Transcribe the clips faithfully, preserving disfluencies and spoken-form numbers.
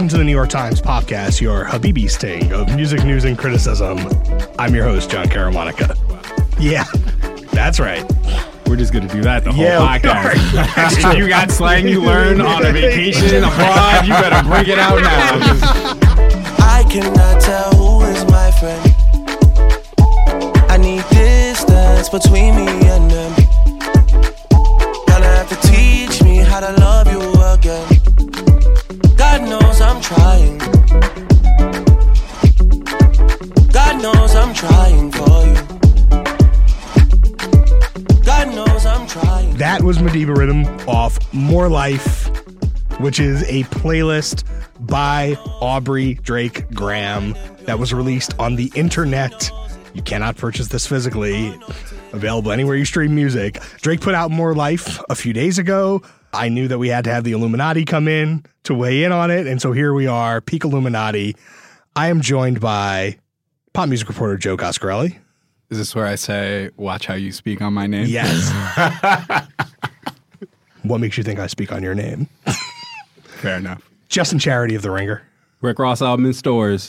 Welcome to the New York Times podcast, your Habibi sting of music news and criticism. I'm your host, John Caramonica. Yeah, that's right. We're just going to do that the whole Yeah, podcast. If you got slang you learn on a vacation abroad, you better bring it out now. I cannot tell who is my friend. I need distance between me and them. Gonna have to teach me how to love you again. God knows I'm trying. God knows I'm trying for you. God knows I'm trying. That was Madiba Rhythm off More Life, which is a playlist by Aubrey Drake Graham that was released on the internet. You cannot purchase this physically. Available anywhere you stream music. Drake put out More Life a few days ago. I knew that we had to have the Illuminati come in to weigh in on it, and so here we are, peak Illuminati. I am joined by pop music reporter Joe Coscarelli. Is this where I say, watch how you speak on my name? Yes. What makes you think I speak on your name? Fair enough. Justin Charity of The Ringer. Rick Ross album in stores.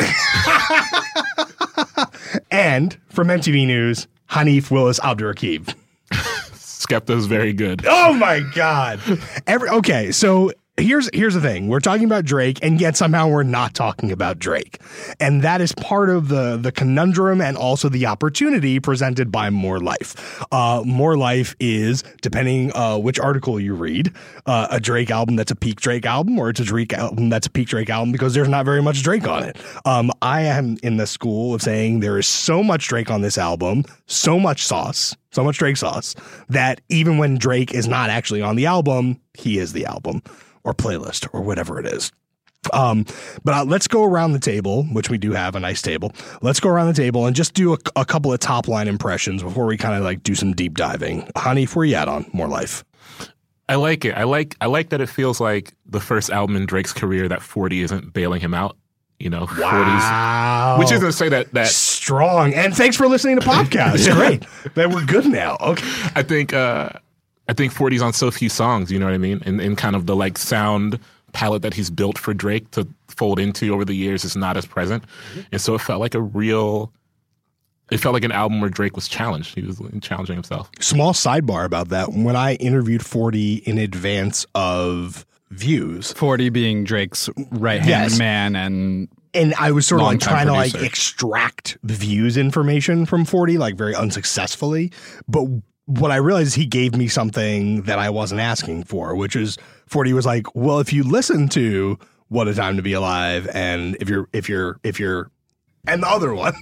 And from M T V News, Hanif Willis Abdurraqib. Skepta's very good. Oh my God. Every, okay, so here's here's the thing. We're talking about Drake, and yet somehow we're not talking about Drake. And that is part of the, the conundrum and also the opportunity presented by More Life. Uh, More Life is, depending uh, which article you read, uh, a Drake album that's a peak Drake album, or it's a Drake album that's a peak Drake album because there's not very much Drake on it. Um, I am in the school of saying there is so much Drake on this album, so much sauce, so much Drake sauce, that even when Drake is not actually on the album, he is the album. Or playlist, or whatever it is. Um, but uh, let's go around the table, which we do have a nice table. Let's go around the table and just do a, a couple of top line impressions before we kind of like do some deep diving. Hanif, where you at on More Life? I like it. I like I like that it feels like the first album in Drake's career that forty isn't bailing him out. You know, Wow. forties. Which isn't to say that that Strong. And thanks for listening to podcasts. Great. That we're good now. Okay. I think uh, I think forty's on so few songs, you know what I mean? And, and kind of the like sound palette that he's built for Drake to fold into over the years is not as present. Mm-hmm. And so it felt like a real, it felt like an album where Drake was challenged. He was challenging himself. Small sidebar about that. When I interviewed forty in advance of Views, forty being Drake's right-hand Yes. man and... and I was sort of like Long-time trying to like producer. extract the Views information from forty, like very unsuccessfully. But what I realized is he gave me something that I wasn't asking for, which is forty was like, well, if you listen to What a Time to Be Alive, and if you're, if you're, if you're, and the other one,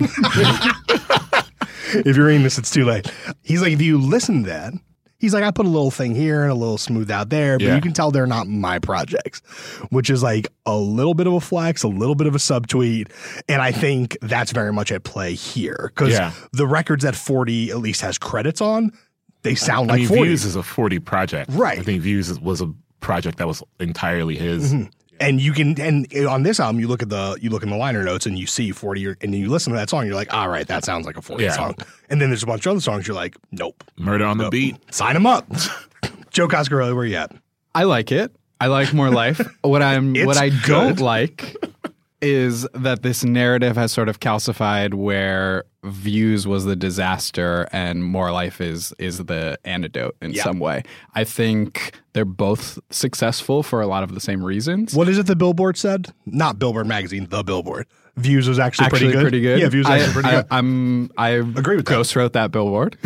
if you're reading this, it's too late. He's like, if you listen to that, he's like, I put a little thing here and a little smooth out there, but Yeah. you can tell they're not my projects, which is like a little bit of a flex, a little bit of a subtweet. And I think that's very much at play here because Yeah. the records that forty at least has credits on, they sound I like mean, forty. Views is a forty project. Right. I think Views is- was a project that was entirely his. Mm-hmm. And you can, and on this album, you look at the, you look in the liner notes and you see forty, or, and you listen to that song, you're like, all right, that sounds like a forty Yeah. song. And then there's a bunch of other songs, you're like, nope, Murder on the nope. Beat. Sign them up. Joe Coscarelli, where you at? I like it. I like More Life. What I'm It's what I good. don't like is that this narrative has sort of calcified where Views was the disaster and More Life is is the antidote in Yeah. some way. I think they're both successful for a lot of the same reasons. What is it the Billboard said? Not Billboard magazine, the Billboard. Views was actually, Actually, pretty, pretty good. good. Yeah, Views was I, actually pretty I, good. I'm I Agree with that. ghost wrote that billboard.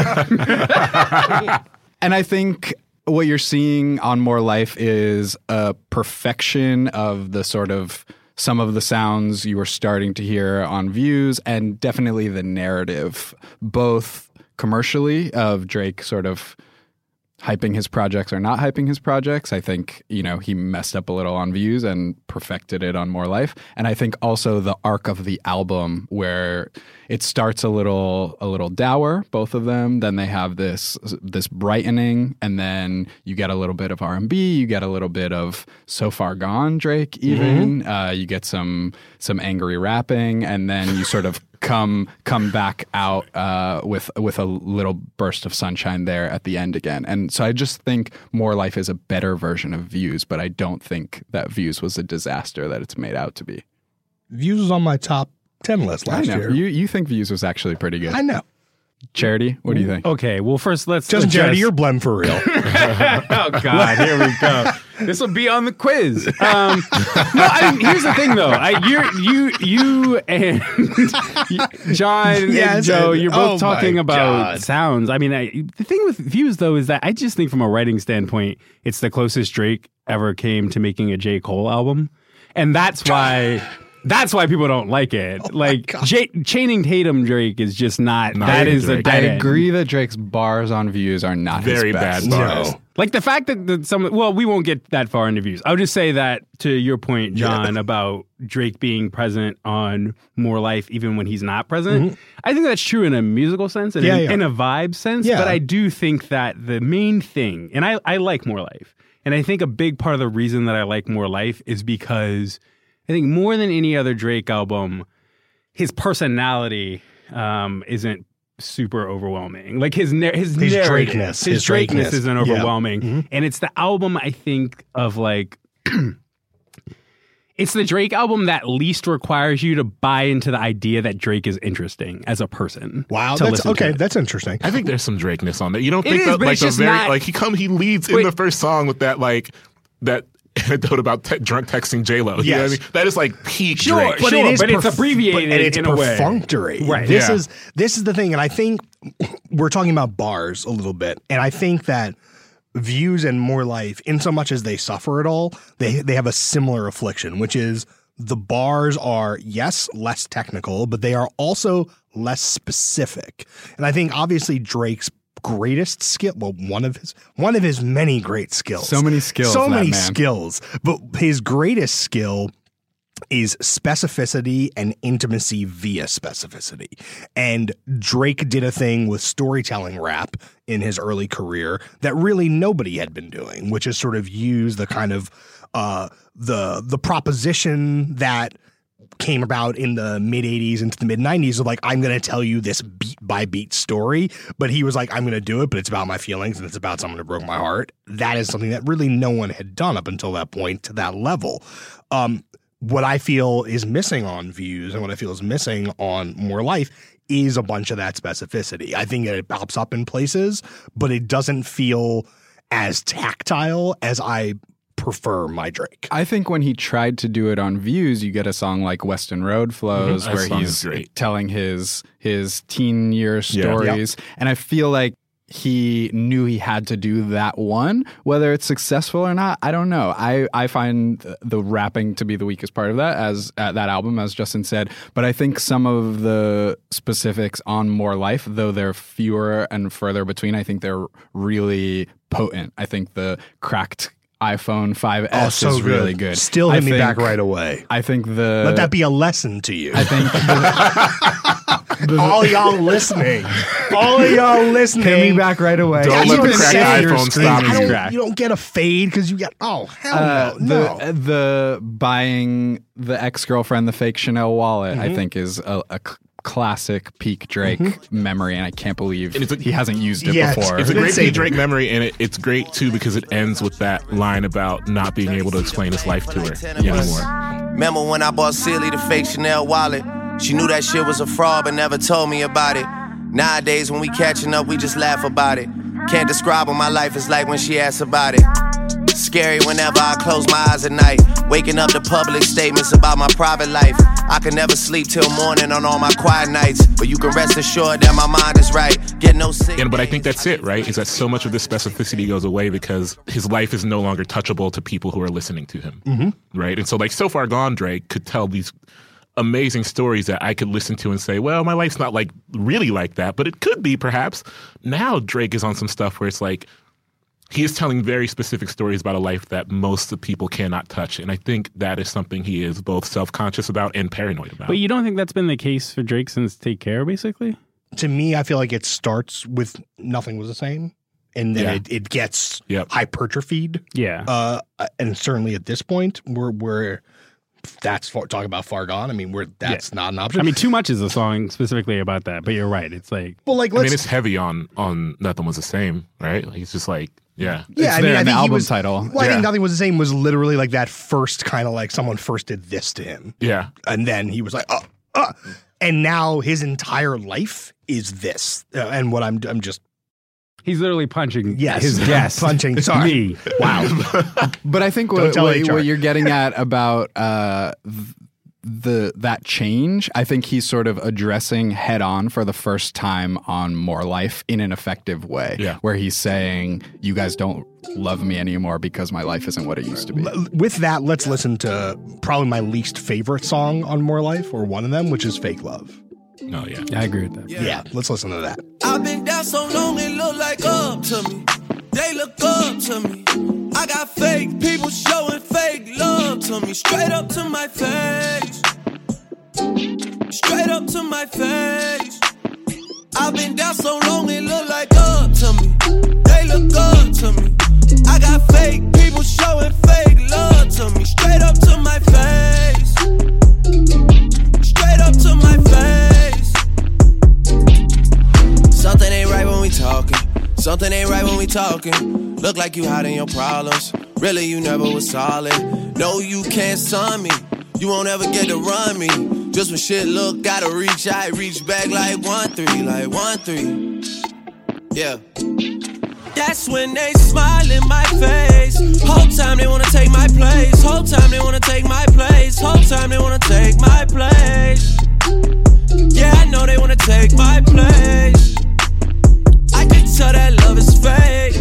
And I think what you're seeing on More Life is a perfection of the sort of some of the sounds you were starting to hear on Views, and definitely the narrative, both commercially of Drake sort of hyping his projects or not hyping his projects. I think, you know, he messed up a little on Views and perfected it on More Life. And I think also the arc of the album where it starts a little a little dour, both of them. Then they have this this brightening, and then you get a little bit of R and B, you get a little bit of So Far Gone Drake even. Mm-hmm. Uh, you get some some angry rapping, and then you sort of come come back out uh, with with a little burst of sunshine there at the end again. And so I just think More Life is a better version of Views, but I don't think that Views was a disaster that it's made out to be. Views was on my top ten list last I know. year. You you think Views was actually pretty good. I know. Charity, what do you think? Okay, well, first let's Just address- Charity, you're blem for real. Oh God, here we go. This will be on the quiz. Um, no, I, here's the thing, though. I, you're, you, you, and John Yes, and Joe, and- you're both oh my talking about God. sounds. I mean, I, the thing with Views, though, is that I just think from a writing standpoint, it's the closest Drake ever came to making a J. Cole album, and that's why. That's why people don't like it. Like J- Channing Tatum Drake is just not. Not that even is a Drake. dead I end. agree that Drake's bars on Views are not Very his best. bad bars. No. Like the fact that the, some, well, we won't get that far into Views. I'll just say that to your point, John, about Drake being present on More Life even when he's not present. I think that's true in a musical sense and Yeah, in, yeah. in a vibe sense. Yeah. But I do think that the main thing, and I, I like More Life, and I think a big part of the reason that I like More Life is because I think more than any other Drake album, his personality um, isn't super overwhelming. Like his nar- his, His narrative, Drakeness, his his Drakeness Drakeness. isn't Yeah. overwhelming, Mhm. and it's the album I think of like. It's the Drake album that least requires you to buy into the idea that Drake is interesting as a person. Wow, to that's listen to okay. it. That's interesting. I think there's some Drakeness on there. You don't It think is, that but like it's the just very not- like he come he leads in Wait. the first song with that like that anecdote about te- drunk texting J Lo. You know what I Yes. mean? That is like peak Sure, Drake. sure. but it's abbreviated but- and it's in a way. perfunctory. Right. This Yeah. is this is the thing, and I think we're talking about bars a little bit, and I think that Views and More Life, in so much as they suffer it all, they they have a similar affliction, which is the bars are, yes, less technical, but they are also less specific. And I think obviously Drake's greatest skill, well, one of his one of his many great skills. So many skills, So that many man. skills. But his greatest skill is specificity and intimacy via specificity. And Drake did a thing with storytelling rap in his early career that really nobody had been doing, which is sort of use the kind of uh, the the proposition that came about in the mid eighties into the mid nineties of like, I'm going to tell you this beat by beat story. But he was like, I'm going to do it, but it's about my feelings and it's about someone who broke my heart. That is something that really no one had done up until that point to that level. Um, what I feel is missing on Views and what I feel is missing on More Life is a bunch of that specificity. I think that it pops up in places, but it doesn't feel as tactile as I prefer my Drake. I think when he tried to do it on Views, you get a song like Western Road Flows, Mhm. That where song he's is great. telling his his teen year Yeah. stories, and I feel like he knew he had to do that one. Whether it's successful or not, I don't know. I, I find the, the rapping to be the weakest part of that, as uh, that album, as Justin said. But I think some of the specifics on More Life, though they're fewer and further between, I think they're really potent. I think the cracked iPhone five S Oh, so is really good. Still I hit me think- back right away. I think the Let that be a lesson to you. I think the, all y'all listening, all of y'all listening. hit me back right away. Don't let the Even cracked if your iPhone screen stop is I you. don't, cracked. you don't get a fade because you get oh hell Uh, no the no. the buying the ex girlfriend the fake Chanel wallet, Mm-hmm. I think, is a, a c- classic peak Drake memory, and I can't believe And it's a- he hasn't used it Yeah, before. It's a Let's great say P. Drake memory, and it, it's great too because it ends with that line about not being able to explain his life to her anymore. Remember when I bought Silly the fake Chanel wallet? She knew that shit was a fraud but never told me about it. Nowadays when we catching up, we just laugh about it. Can't describe what my life is like when she asks about it. Scary whenever I close my eyes at night. Waking up to public statements about my private life. I can never sleep till morning on all my quiet nights. But you can rest assured that my mind is right. Get no sick. And but I think that's it, right? Is that so much of this specificity goes away because his life is no longer touchable to people who are listening to him, mm-hmm. right? And so, like, So Far Gone, Drake could tell these amazing stories that I could listen to and say, well, my life's not like really like that, but it could be perhaps. Now Drake is on some stuff where it's like he is telling very specific stories about a life that most of people cannot touch. And I think that is something he is both self-conscious about and paranoid about. But you don't think that's been the case for Drake since Take Care, basically? To me, I feel like it starts with Nothing Was the Same, and then Yeah. it, it gets Yep. hypertrophied. Yeah. Uh, and certainly at this point, we're we're that's for, talking about Far Gone. I mean, we're that's yeah. not an option. I mean, Too Much is a song specifically about that, but you're right. It's like, well, like, let's, I mean, it's heavy on on Nothing Was the Same, right? Like, it's just like, yeah, yeah. It's I there mean, I in think the he album was, title. Well, yeah. I think Nothing Was the Same was literally like that first kind of like someone first did this to him, yeah, and then he was like, oh, uh, and now his entire life is this, uh, and what I'm I'm just. He's literally punching yes, his guest. punching sorry. me. Wow. But I think what, what, what you're getting at about uh, the that change, I think he's sort of addressing head on for the first time on More Life in an effective way. Yeah. Where he's saying, you guys don't love me anymore because my life isn't what it used to be. With that, let's listen to probably my least favorite song on More Life, or one of them, which is Fake Love. Oh, yeah. I agree with that. Yeah. yeah, let's listen to that. I've been down so long, it look like up to me. They look up to me. I got fake people showing fake love to me. Straight up to my face. Straight up to my face. I've been down so long, it look like up to me. They look up to me. I got fake people showing fake love to me. Straight up to my face. Straight up to my face. Something ain't right when we talking. Something ain't right when we talking. Look like you hiding your problems. Really, you never was solid. No, you can't son me. You won't ever get to run me. Just when shit look, gotta reach, I reach back like one three, like one three. Yeah. That's when they smile in my face. Whole time they wanna take my place. Whole time they wanna take my place. Whole time they wanna take my place. Yeah, I know they wanna take my place. I can tell that love is fake.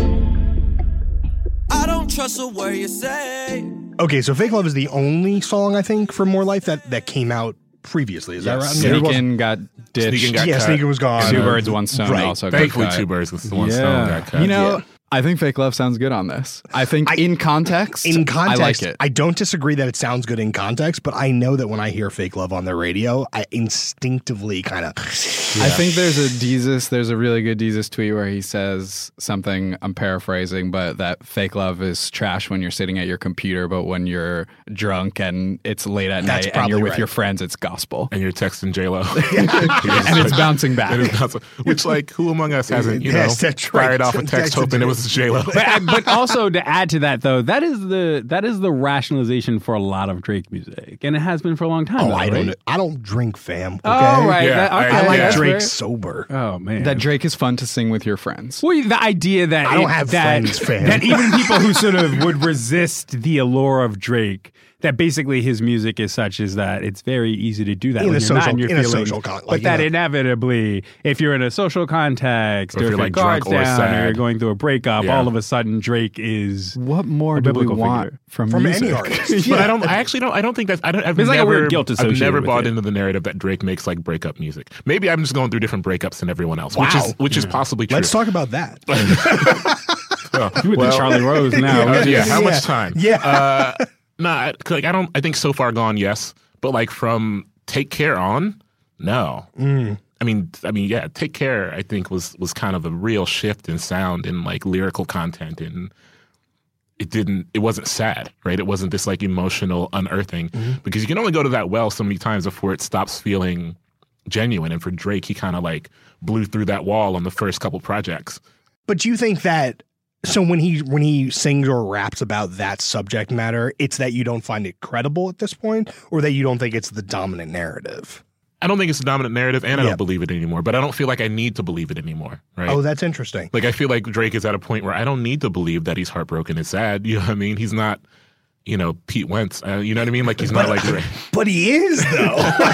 I don't trust a word you say. Okay, so Fake Love is the only song, I think, from More Life that, that came out previously. Is yeah, that right? Sneakin' got ditched. Sneakin' got yeah, cut. Sneakin' was gone. Two Birds, One Stone right. also Thankfully, got cut. Two Birds was the one Yeah. stone got cut. You know, Yeah. I think Fake Love sounds good on this. I think I- in context, In context, I like it. I don't disagree that it sounds good in context, but I know that when I hear Fake Love on the radio, I instinctively kind of. I think there's a Deezus, there's a really good Deezus tweet where he says something, I'm paraphrasing, but that fake love is trash when you're sitting at your computer, but when you're drunk and it's late at That's night and you're probably with right. your friends, it's gospel. And you're texting J-Lo. And it's bouncing back. It is bouncing- Which, like, who among us hasn't, you know, Yes, that's right. fired off a text That's hoping right. it was J-Lo? But, but also to add to that, though, that is the that is the rationalization for a lot of Drake music, and it has been for a long time. Oh, though, I right? don't. I don't drink, fam. Okay? Oh, right. Yeah, That- I- okay, I like Yeah. Drake that's sober. fair. Oh man, That Drake is fun to sing with your friends. well, the idea that I don't it- have that, friends, fam. that even people who sort of would resist the allure of Drake, that basically his music is such is that it's very easy to do that In when a you're social- not in your in a feelings. social con- but like, you that know. inevitably, if you're in a social context, Or or if if you're, your like, guard's drunk or down, or sad. you're going through a breakup, Yeah. all of a sudden Drake is What more A do we biblical want figure. from, From music? any artist. But I don't. I actually don't. I don't think that's. I don't. I've There's like a never, weird guilt I've associated never with bought it. into the narrative that Drake makes like breakup music. Maybe I'm just going through different breakups than everyone else, which Wow. is which is possibly true. Let's talk about that. Oh, with well, the Charlie Rose now. uh, yeah. How Yeah. much time? Yeah. Uh, nah. I- Like I don't. I think So Far Gone. Yes. But like from Take Care on, no. Mm. I mean, I mean, yeah. Take Care. I think was was kind of a real shift in sound and like lyrical content, and it didn't. It wasn't sad, right? It wasn't this like emotional unearthing Mm-hmm. because you can only go to that well so many times before it stops feeling genuine. And for Drake, he kind of like blew through that wall on the first couple projects. But do you think that so when he when he sings or raps about that subject matter, it's that you don't find it credible at this point, or that you don't think it's the dominant narrative? I don't think it's a dominant narrative, and I Yeah. don't believe it anymore. But I don't feel like I need to believe it anymore, right? Oh, that's interesting. Like I feel like Drake is at a point where I don't need to believe that he's heartbroken and sad. You know what I mean? He's not, you know, Pete Wentz. Uh, you know what I mean? Like he's not like Drake. But he is though.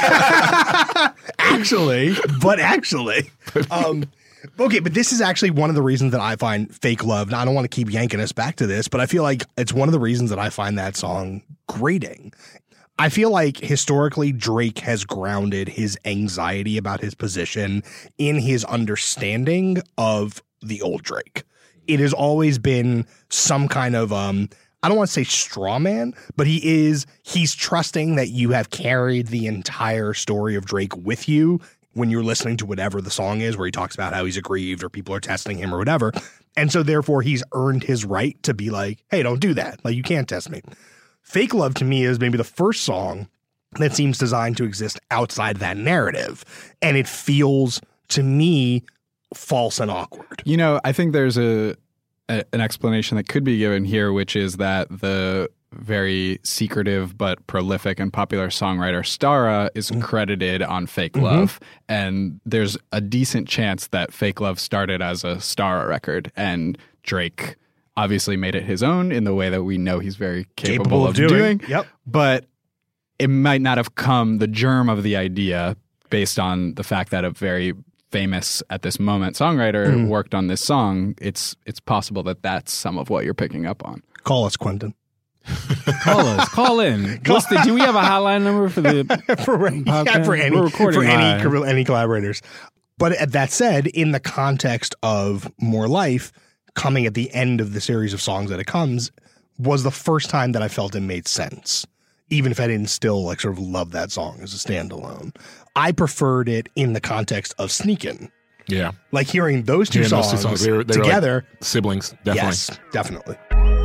Actually, but actually. Um Okay, but this is actually one of the reasons that I find Fake Love, and I don't want to keep yanking us back to this, but I feel like it's one of the reasons that I find that song grating. I feel like historically Drake has grounded his anxiety about his position in his understanding of the old Drake. It has always been some kind of, um, I don't want to say straw man, but he is, he's trusting that you have carried the entire story of Drake with you when you're listening to whatever the song is, where he talks about how he's aggrieved or people are testing him or whatever. And so therefore he's earned his right to be like, hey, don't do that. Like, you can't test me. Fake Love to me is maybe the first song that seems designed to exist outside that narrative. And it feels, to me, false and awkward. You know, I think there's a, a an explanation that could be given here, which is that the very secretive but prolific and popular songwriter Stara is credited on Fake Mm-hmm. Love. And there's a decent chance that Fake Love started as a Stara record, and Drake obviously made it his own in the way that we know he's very capable, Capable of of doing. doing. Yep. But it might not have come, the germ of the idea, based on the fact that a very famous at this moment songwriter Mm. worked on this song. It's it's possible that that's some of what you're picking up on. Call us, Quentin. Call us. Call in. What's the, do we have a hotline number for the for, yeah, for any, We're recording for any, live. any collaborators. But at that said, in the context of More Life, coming at the end of the series of songs that it comes, was the first time that I felt it made sense, even if I didn't still like sort of love that song as a standalone. I preferred it in the context of Sneakin'. Yeah. Like hearing those two Hearing songs, those two songs, they were- they were like together. siblings, definitely. Yes, definitely.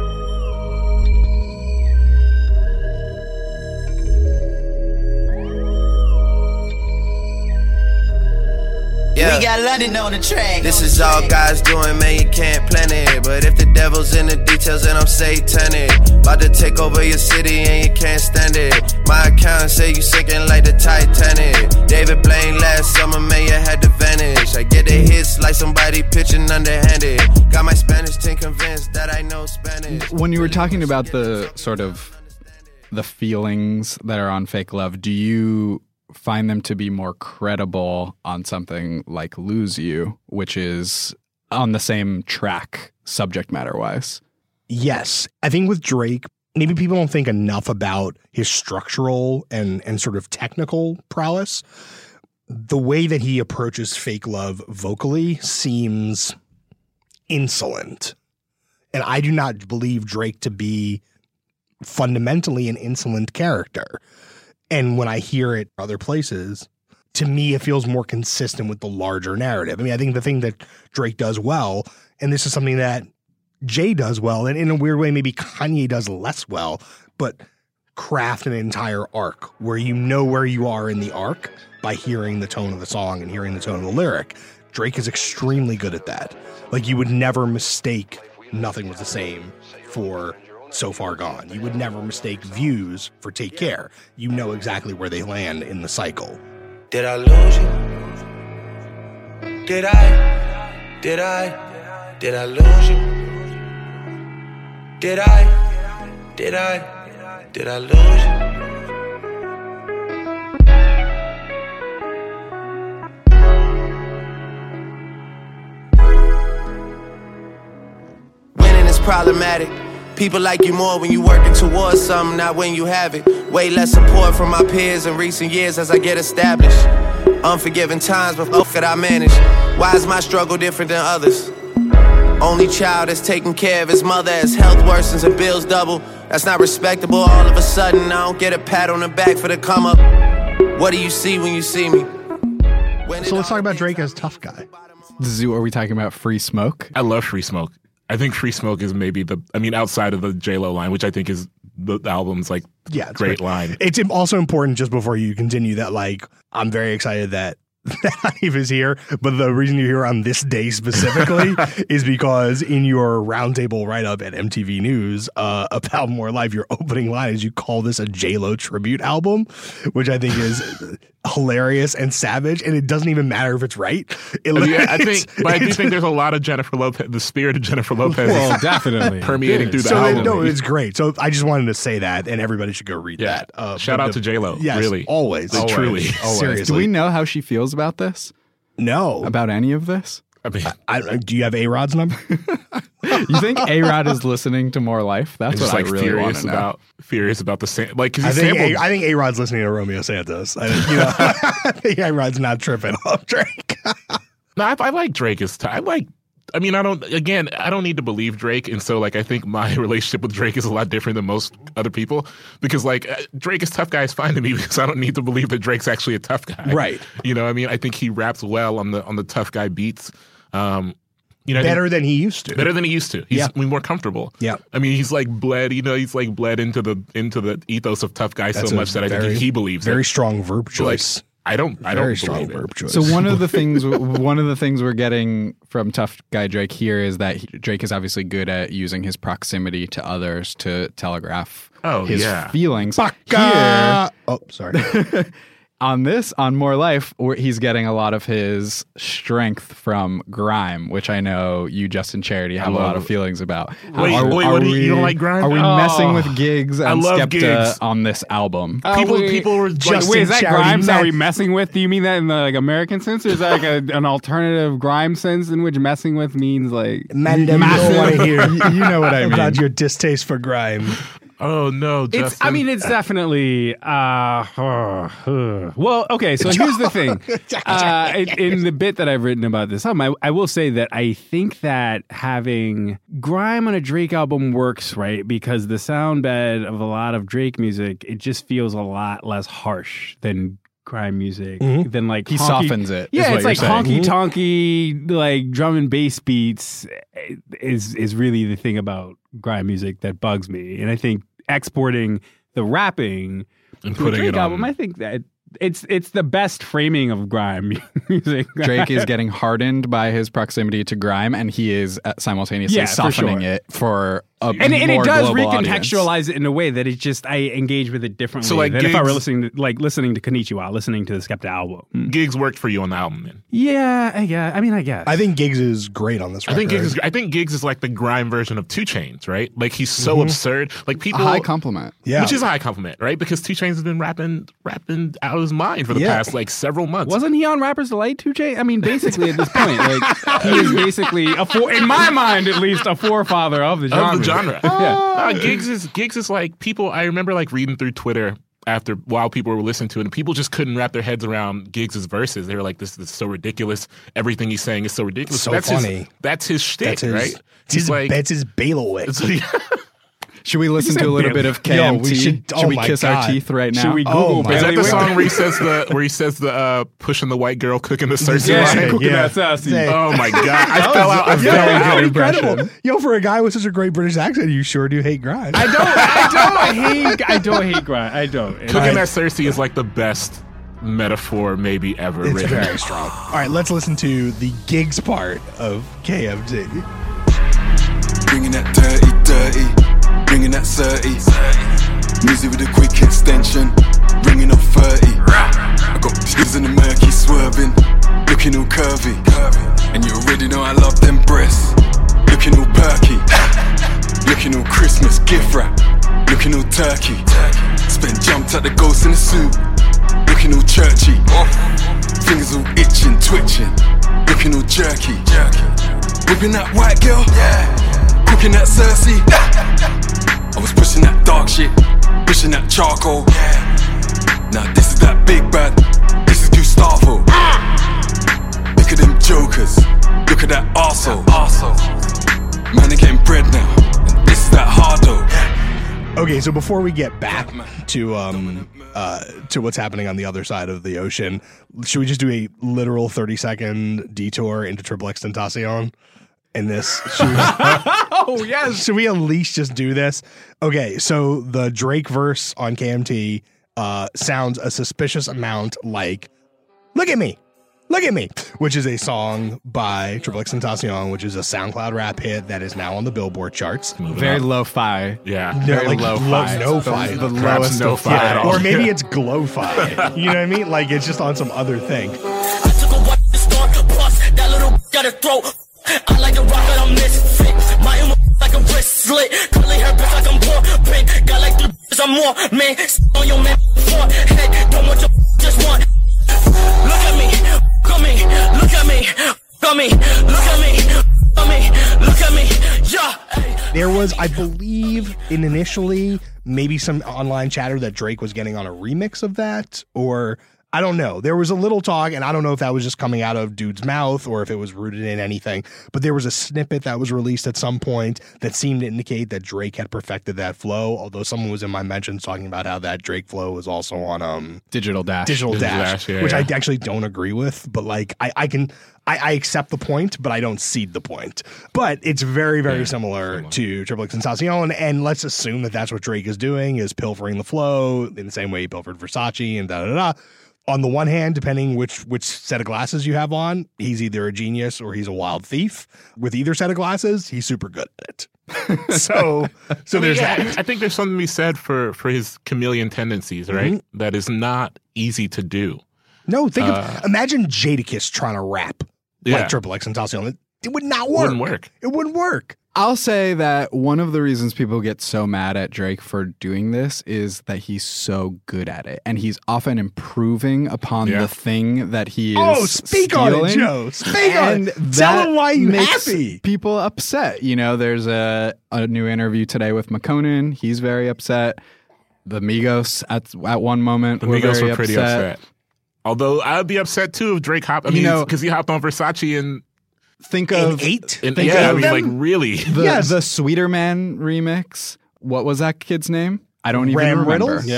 Yeah. We got London on the track. This is all God's doing, man, you can't plan it. But if the devil's in the details, then I'm satanic. About to take over your city and you can't stand it. My accountant say you sinking like the Titanic. David Blaine last summer, man, you had to vanish. I get the hits like somebody pitching underhanded. Got my Spanish team convinced that I know Spanish. When you were talking about the sort of the feelings that are on Fake Love, do you find them to be more credible on something like Lose You, which is on the same track subject matter wise? Yes. I think with Drake, maybe people don't think enough about his structural and, and sort of technical prowess. The way that he approaches Fake Love vocally seems insolent. And I do not believe Drake to be fundamentally an insolent character. And when I hear it other places, to me, it feels more consistent with the larger narrative. I mean, I think the thing that Drake does well, and this is something that Jay does well, and in a weird way, maybe Kanye does less well, but craft an entire arc where you know where you are in the arc by hearing the tone of the song and hearing the tone of the lyric. Drake is extremely good at that. Like, you would never mistake Nothing Was the Same for So Far Gone. You would never mistake Views for Take Care. You know exactly where they land in the cycle. Did I lose you? Did I? Did I? Did I lose you? Did I? Did I? Did I lose you? Winning is problematic. People like you more when you working towards something, not when you have it. Way less support from my peers in recent years as I get established. Unforgiving times, but how could I manage? Why is my struggle different than others? Only child that's taking care of his mother as health worsens and bills double. That's not respectable. All of a sudden, I don't get a pat on the back for the come up. What do you see when you see me? When So let's talk about Drake as Tough Guy. This is, are we talking about Free Smoke? I love Free Smoke. I think Free Smoke is maybe the, I mean, outside of the J-Lo line, which I think is the album's like Yeah, it's great great. line. It's also important, just before you continue, that like I'm very excited that that Hanif is here, but the reason you're here on this day specifically is because in your roundtable write-up at M T V News uh, about More Life, your opening line is you call this a J-Lo tribute album, which I think is hilarious and savage, and it doesn't even matter if it's right. It, I, mean, I it's- think, but I do it's- think there's a lot of Jennifer Lopez, the spirit of Jennifer Lopez Well, is definitely. permeating through the so it- album. no, it's great. So I just wanted to say that, and everybody should go read Yeah. that. Uh, Shout but out the- to J-Lo, Yes, really. always, Always. truly, Always. seriously. Do we know how she feels about this? No. About any of this? I mean, I, do you have A-Rod's number? You think A-Rod is listening to More Life? That's just what like I really want furious to know. about furious about the sam- like 'cause he I think sampled. A, I think A-Rod's listening to Romeo Santos. I, you know, I think A-Rod's not tripping off Drake. No, I, I like Drake. Is t- I like. I mean, I don't. Again, I don't need to believe Drake, and so like I think my relationship with Drake is a lot different than most other people because like uh, Drake is tough guy is fine to me because I don't need to believe that Drake's actually a tough guy. Right. You know, I mean, I think he raps well on the on the tough guy beats. Um, You know, better than he used to. better than he used to. He's Yeah. I mean, more comfortable. Yeah. I mean, he's like bled. You know, he's like bled into the into the ethos of tough guy That's so a much that I very- think he, he believes Very it. strong verb Like, choice. I don't. I Very don't strong believe verb it. choice. So one of the things one of the things we're getting from Tough Guy Drake here is that he, Drake is obviously good at using his proximity to others to telegraph Oh, his yeah. feelings. Here, Baka! Oh, sorry. on this, on More Life, where he's getting a lot of his strength from grime, which I know you, Justin Charity, have a lot of love- feelings about. Wait, Are- wait, are what do you, we- you don't like grime? Are we Oh. messing with Gigs I and love Skepta Gigs. on this album? Uh, people, wait, people were like, Justin Wait, is that Charity Grimes? Are met- we messing with? Do you mean that in the like American sense, or is that like a, an alternative grime sense in which messing with means like Man, don't massive? want to hear You know what I mean. about your distaste for grime. oh no, Justin. It's. I mean, it's definitely. Uh, well, okay. So here's the thing. Uh, in, in the bit that I've written about this album, I, I will say that I think that having grime on a Drake album works, right? Because the sound bed of a lot of Drake music, it just feels a lot less harsh than grime music. Than like He honky- softens it, is Yeah, what it's you're like saying. honky tonky, like drum and bass beats is is really the thing about grime music that bugs me, and I think exporting the rapping And to a putting Drake it on- album, I think that it's it's the best framing of grime music. Drake is getting hardened by his proximity to grime, and he is uh, simultaneously Yeah, for softening sure. it for a and, and more it does global recontextualize audience. it in a way that it just I engage with it differently So, like, than if I were Gigs- listening to like listening to Konnichiwa, listening to the Skepta album. Gigs worked for you on the album. Then Yeah, I guess. I mean, I guess. I think Giggs is great on this I record. think Gigs. Is, I think Gigs is like the grime version of Two Chainz, right? Like he's so Mm-hmm. absurd. Like A people. high compliment. Yeah. Which is a high compliment, right? Because Two Chainz has been rapping, rapping out of his mind for the Yeah. past like several months. Wasn't he on Rapper's Delight, two Chainz? I mean, basically at this point, like he is basically a for, in my mind at least a forefather of the genre. of the genre. Yeah. Uh, Gigs is Gigs is like people. I remember like reading through Twitter after while people were listening to it, and people just couldn't wrap their heads around Giggs' verses. They were like, "This, this is so ridiculous. Everything he's saying is so ridiculous." So that's funny. His, that's his shtick, That's his, right? It's his, like, that's his bailiwick. it's like- Should we listen said to a little Bailey. bit of Yo, K M T? we should- oh we my kiss God. our teeth right now? Should we Oh Google my- is that the Bailey? song where he says the where he says the uh, pushing the white girl cooking the Cersei Yeah, line? cooking Yeah. that sassy. Say- Oh my god! I fell out. I Yeah, fell out. how good incredible. impression. Yo, for a guy with such a great British accent, you sure do hate grime. I don't. I don't hate. I don't hate grind. I don't. Cooking Right. that Cersei is like the best metaphor maybe ever It's written. very strong. All right, let's listen to the Giggs part of K M T. Bringing that dirty, dirty, bringing that thirty. Music with a quick extension, ringing up thirty. I got skills in the murky, swerving, looking all curvy. And you already know I love them breasts, looking all perky. Looking all Christmas, gift wrap, looking all turkey. Spent jumped at the ghost in the suit, looking all churchy. Fingers all itching, twitching, looking all jerky. Whipping that white girl, cooking that Cersei. I was pushing that dark shit, pushing that charcoal. Now this is that big bad, this is Gustavo. Look at them jokers, look at that arsehole. Man, they're getting bread now, and this is that hardo. Okay, so before we get back to um uh to what's happening on the other side of the ocean, should we just do a literal thirty second detour into Triple X Tentacion? In this, should we, Oh yes. should we at least just do this? Okay, so the Drake verse on K M T uh sounds a suspicious amount like "Look at Me, Look at Me," which is a song by Triple X Tentacion, which is a SoundCloud rap hit that is now on the Billboard charts. Very lo-fi. Yeah. No, Very like lo-fi. lo- no-fi. The, the Perhaps lowest no of fi at all. Or maybe it's Glow-fi. You know what I mean? Like it's just on some other thing. I took a walk to the store, bust that little got a throat. I like a rocket, I'm misfit. My own like a wrist slit. Curly hair, bitch like I'm poor. Pink, got like three bitches, I'm more. Man, sit on your man forehead. Don't want your just want. Look at me, look at me, look at me, look at me, look at me, look at me, look at me. Yeah. Hey. There was, I believe, in initially maybe some online chatter that Drake was getting on a remix of that, or I don't know. There was a little talk, and I don't know if that was just coming out of dude's mouth or if it was rooted in anything, but there was a snippet that was released at some point that seemed to indicate that Drake had perfected that flow, although someone was in my mentions talking about how that Drake flow was also on um Digital Dash. Digital, Digital Dash, Dash, yeah, which yeah. I actually don't agree with, but like I, I can I, I accept the point, but I don't cede the point. But it's very, very Yeah, similar, similar. to Triple X Tentacion, and let's assume that that's what Drake is doing, is pilfering the flow in the same way he pilfered Versace and da da da. On the one hand, depending which which set of glasses you have on, he's either a genius or he's a wild thief. With either set of glasses, he's super good at it. so, so there's yeah, that. I think there's something to be said for for his chameleon tendencies, right? Mm-hmm. That is not easy to do. No, think Uh, of imagine Jadakiss trying to rap Yeah. like Triple X Tentacion. It would not work. Wouldn't work. It wouldn't work. I'll say that one of the reasons people get so mad at Drake for doing this is that he's so good at it, and he's often improving upon Yeah. the thing that he is Oh, speak on it, stealing. Joe. Speak on And it. Tell that him why you makes happy. people upset. You know, there's a, a new interview today with McConan. He's very upset. The Migos at at one moment The were Migos very were pretty upset. upset. Although I'd be upset too if Drake hopped. I You mean, know- because he hopped on Versace and, Think In of eight? and Think yeah, I of mean, them. like really. the Yes. the Sweeter Man remix. What was that kid's name? I don't even Ram remember. Riddles?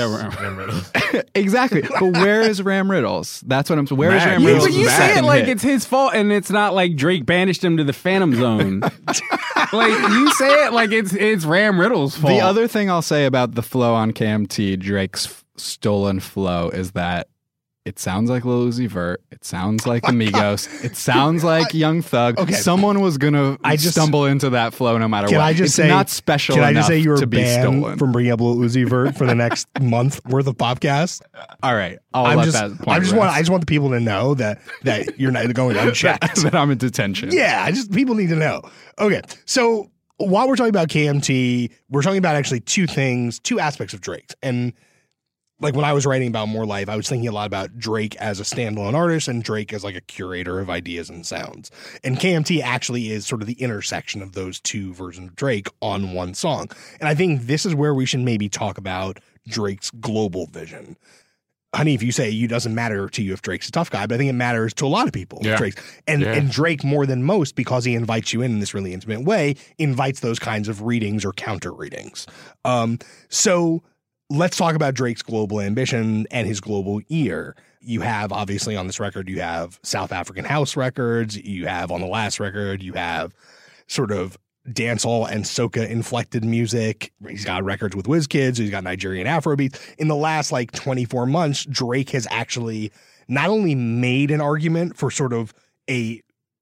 Yeah, Exactly. But where is Ram Riddles? That's what I'm saying. Where is Matt, Ram you- Riddles? but you Bad say it fucking like hit? it's his fault, and it's not like Drake banished him to the Phantom Zone. Like you say it like it's it's Ram Riddle's fault. The other thing I'll say about the flow on K M T, Drake's f- stolen flow, is that it sounds like Lil Uzi Vert. It sounds like the Migos. It sounds like Young Thug. Okay. Someone was gonna I just- stumble into that flow no matter Can what. I just it's say not special Can I enough just say you were to be banned stolen. from bringing up Lil Uzi Vert for the next month worth of podcast? All right, I'll I'm let just, that point I just want, I rest. just want the people to know that that you're not going unchecked. that I'm in detention. Yeah, I just people need to know. Okay, so while we're talking about K M T, we're talking about actually two things, two aspects of Drake. And like when I was writing about More Life, I was thinking a lot about Drake as a standalone artist and Drake as like a curator of ideas and sounds. And K M T actually is sort of the intersection of those two versions of Drake on one song. And I think this is where we should maybe talk about Drake's global vision. Honey, if you say you doesn't matter to you if Drake's a tough guy, but I think it matters to a lot of people. Yeah. Drake's and Yeah. and Drake more than most, because he invites you in in this really intimate way, invites those kinds of readings or counter readings. Um, so let's talk about Drake's global ambition and his global ear. You have obviously on this record, you have South African house records. You have on the last record, you have sort of dancehall and soca inflected music. He's got records with WizKids. He's got Nigerian Afrobeats. In the last like twenty-four months, Drake has actually not only made an argument for sort of a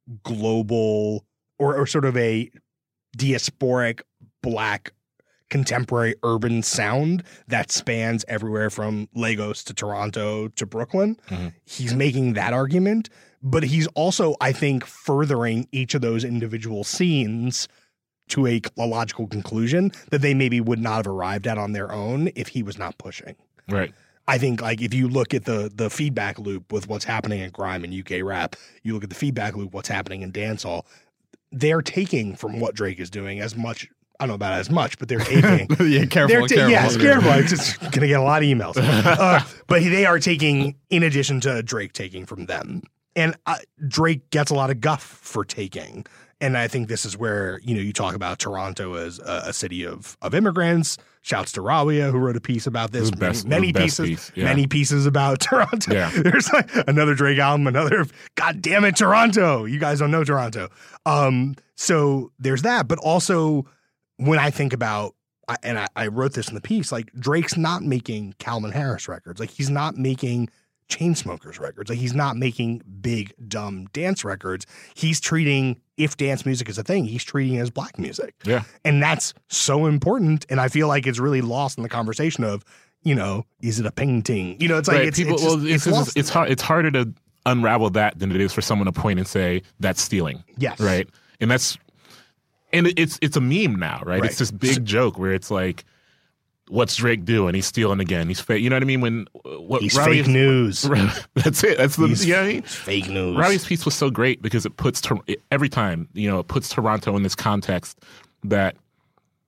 global or, or sort of a diasporic black contemporary urban sound that spans everywhere from Lagos to Toronto to Brooklyn. Mm-hmm. He's making that argument, but he's also, I think, furthering each of those individual scenes to a, a logical conclusion that they maybe would not have arrived at on their own if he was not pushing. Right. I think like if you look at the the feedback loop with what's happening in grime and U K rap, you look at the feedback loop, what's happening in dancehall, they're taking from what Drake is doing as much. I don't know about as much, but they're taking. yeah, careful, They're ta- careful. Yes, careful. I'm just going to get a lot of emails. Uh, but they are taking, in addition to Drake taking from them. And uh, Drake gets a lot of guff for taking. And I think this is where, you know, you talk about Toronto as a, a city of, of immigrants. Shouts to Rawia, who wrote a piece about this. The best- many the best pieces, piece, yeah. many pieces about Toronto. Yeah. There's like another Drake album, another, God damn it, Toronto. You guys don't know Toronto. Um, so there's that. But also, when I think about, I- and I, I wrote this in the piece, like Drake's not making Calvin Harris records. Like he's not making Chainsmokers records. Like he's not making big, dumb dance records. He's treating, if dance music is a thing, he's treating it as black music. Yeah. And that's so important. And I feel like it's really lost in the conversation of, you know, is it a painting? You know, it's like, right. it's, People. it's, well, just, it's it's, it's, lost it's in hard. It's harder to unravel that than it is for someone to point and say that's stealing. Yes. Right. And that's. And it- it's it's a meme now, right? Right. It's this big joke where it's like, what's Drake doing? He's stealing again. He's fake. You know what I mean? When what He's Robbie's- fake news. That's it. That's the. He's You know what I mean? fake news. Robbie's piece was so great because it puts Tor- every time, you know, it puts Toronto in this context that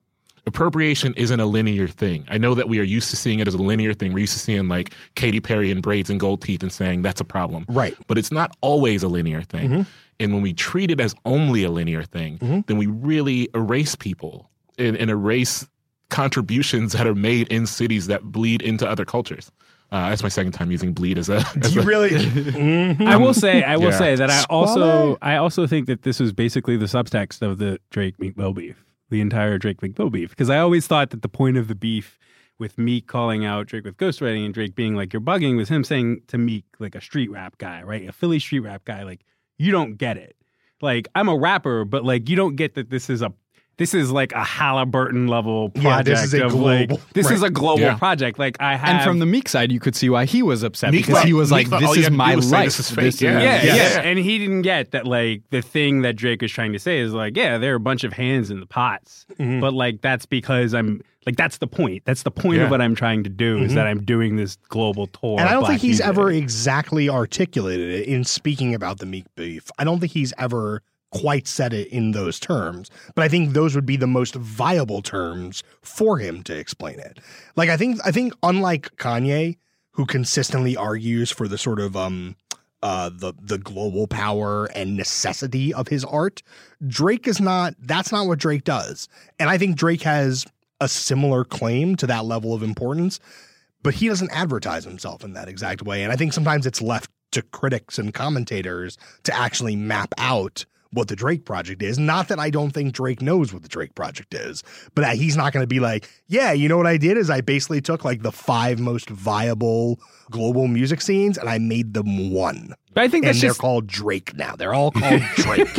appropriation isn't a linear thing. I know that we are used to seeing it as a linear thing. We're used to seeing like Katy Perry in braids and gold teeth and saying that's a problem. Right. But it's not always a linear thing. Mm-hmm. And when we treat it as only a linear thing, mm-hmm. then we really erase people and, and erase contributions that are made in cities that bleed into other cultures. Uh, that's my second time using bleed as a. As Do you a, really? mm-hmm. I will say, I will Yeah. say that I Squally. also, I also think that this was basically the subtext of the Drake Meek Mill beef, the entire Drake Meek Mill beef, because I always thought that the point of the beef with Meek calling out Drake with ghostwriting and Drake being like, "You're bugging," was him saying to Meek, like a street rap guy, right, a Philly street rap guy, like, "You don't get it. Like, I'm a rapper, but like, you don't get that this is a." This is like a Halliburton level project. Yeah, this is a of global- like, this right. is a global Yeah. project. Like I have, And from the Meek side, you could see why he was upset Meek because thought- he was Meek like, thought "This all you is had to do my was say life. this is fake." Yeah. Yeah, Yeah. yeah, and he didn't get that. Like the thing that Drake is trying to say is like, yeah, there are a bunch of hands in the pots, Mm-hmm. but like that's because I'm like that's the point. That's the point Yeah. of what I'm trying to do is that I'm doing this global tour. Mm-hmm. And I of don't Black think he's music. ever exactly articulated it in speaking about the Meek beef. I don't think he's ever quite said it in those terms, but I think those would be the most viable terms for him to explain it. Like I think I think unlike Kanye, who consistently argues for the sort of um uh the the global power and necessity of his art, Drake is not that's not what Drake does. And I think Drake has a similar claim to that level of importance, but he doesn't advertise himself in that exact way. And I think sometimes it's left to critics and commentators to actually map out what the Drake project is. Not that I don't think Drake knows what the Drake project is, but that he's not going to be like, yeah, you know what I did is I basically took like the five most viable global music scenes and I made them one. But I think And that's they're just called Drake now. They're all called Drake.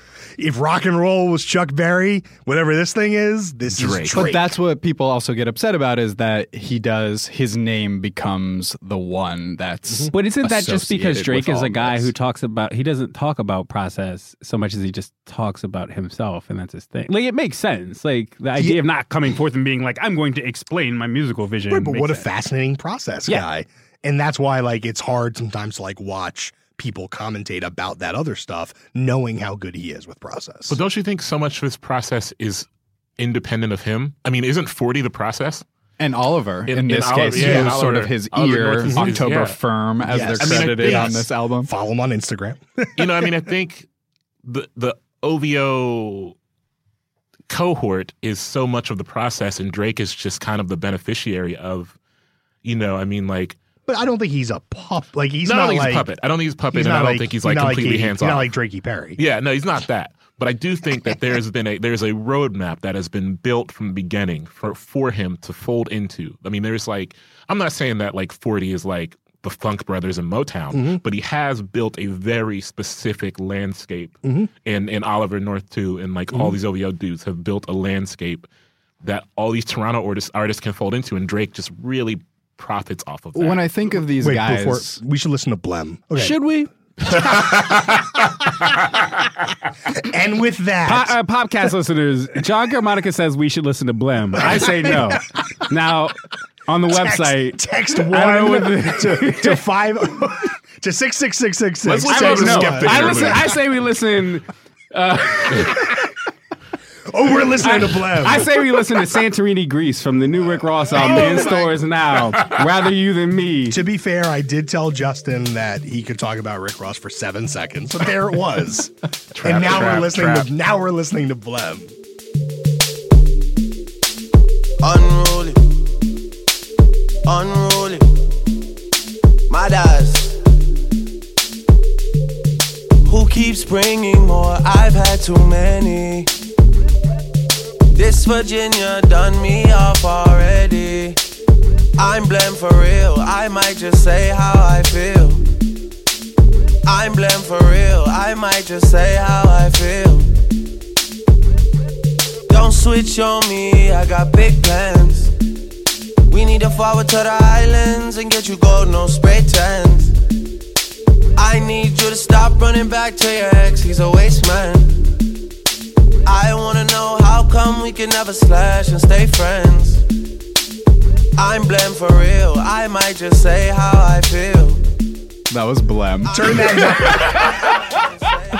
If rock and roll was Chuck Berry, whatever this thing is, this Drake. is But Drake. that's what people also get upset about is that he does his name becomes the one that's. But isn't that just because associated Drake with is all a guy this. who talks about, he doesn't talk about process so much as he just talks about himself, and that's his thing. Like, it makes sense. Like, the idea of not coming forth and being like, I'm going to explain my musical vision. Right, but makes what a sense. fascinating process Yeah. guy. And that's why, like, it's hard sometimes to, like, watch people commentate about that other stuff, knowing how good he is with process. But don't you think so much of his process is independent of him? I mean, isn't forty the process? And Oliver, in, In- in this Oliver, case, yeah, who's in sort of Oliver. his Oliver ear, North is- is- October yeah. Firm, as Yes. they're I mean, I credited think- on this album. Follow him on Instagram. You know, I mean, I think the the O V O cohort is so much of the process, and Drake is just kind of the beneficiary of, you know, I mean, like, But I don't think he's a pup. Like, he's no, I not don't think like he's a puppet. I don't think he's a puppet, he's and I not don't think he's like not completely Katy- hands He's off. not like Drakey Perry. Yeah, no, he's not that. But I do think that there's been a there's a roadmap that has been built from the beginning for for him to fold into. I mean, there's like I'm not saying that like forty is like the Funk Brothers and Motown, Mm-hmm. but he has built a very specific landscape. Mm-hmm. And and Oliver North too, and like all these O V O dudes have built a landscape that all these Toronto artists artists can fold into, and Drake just really profits off of that. When I think of these Wait, guys, before we should listen to Blem. Okay. should we? And with Po- that, uh, podcast listeners, John Garmonica says we should listen to Blem. I say no. Now, on the text, website, text I don't know one what the- to, to five to six six six six six. Let's listen I to don't the know. skeptic I here, listen. man. I say we listen. Oh, we're listening to Blem. I say we listen to Santorini, Greece from the new Rick Ross album in stores now. Rather you than me. To be fair, I did tell Justin that he could talk about Rick Ross for seven seconds, but there it was. and now trap, we're listening trap. to now we're listening to Blem. Unruly, unruly, my dads. Who keeps bringing more? I've had too many. This Virginia done me off already. I'm Blem for real. I might just say how I feel. I'm Blem for real. I might just say how I feel. Don't switch on me, I got big plans. We need to forward to the islands and get you gold, no spray tans. I need you to stop running back to your ex, he's a waste man. I wanna know how come we can never slash and stay friends. I'm Blem for real, I might just say how I feel. That was Blem. Turn that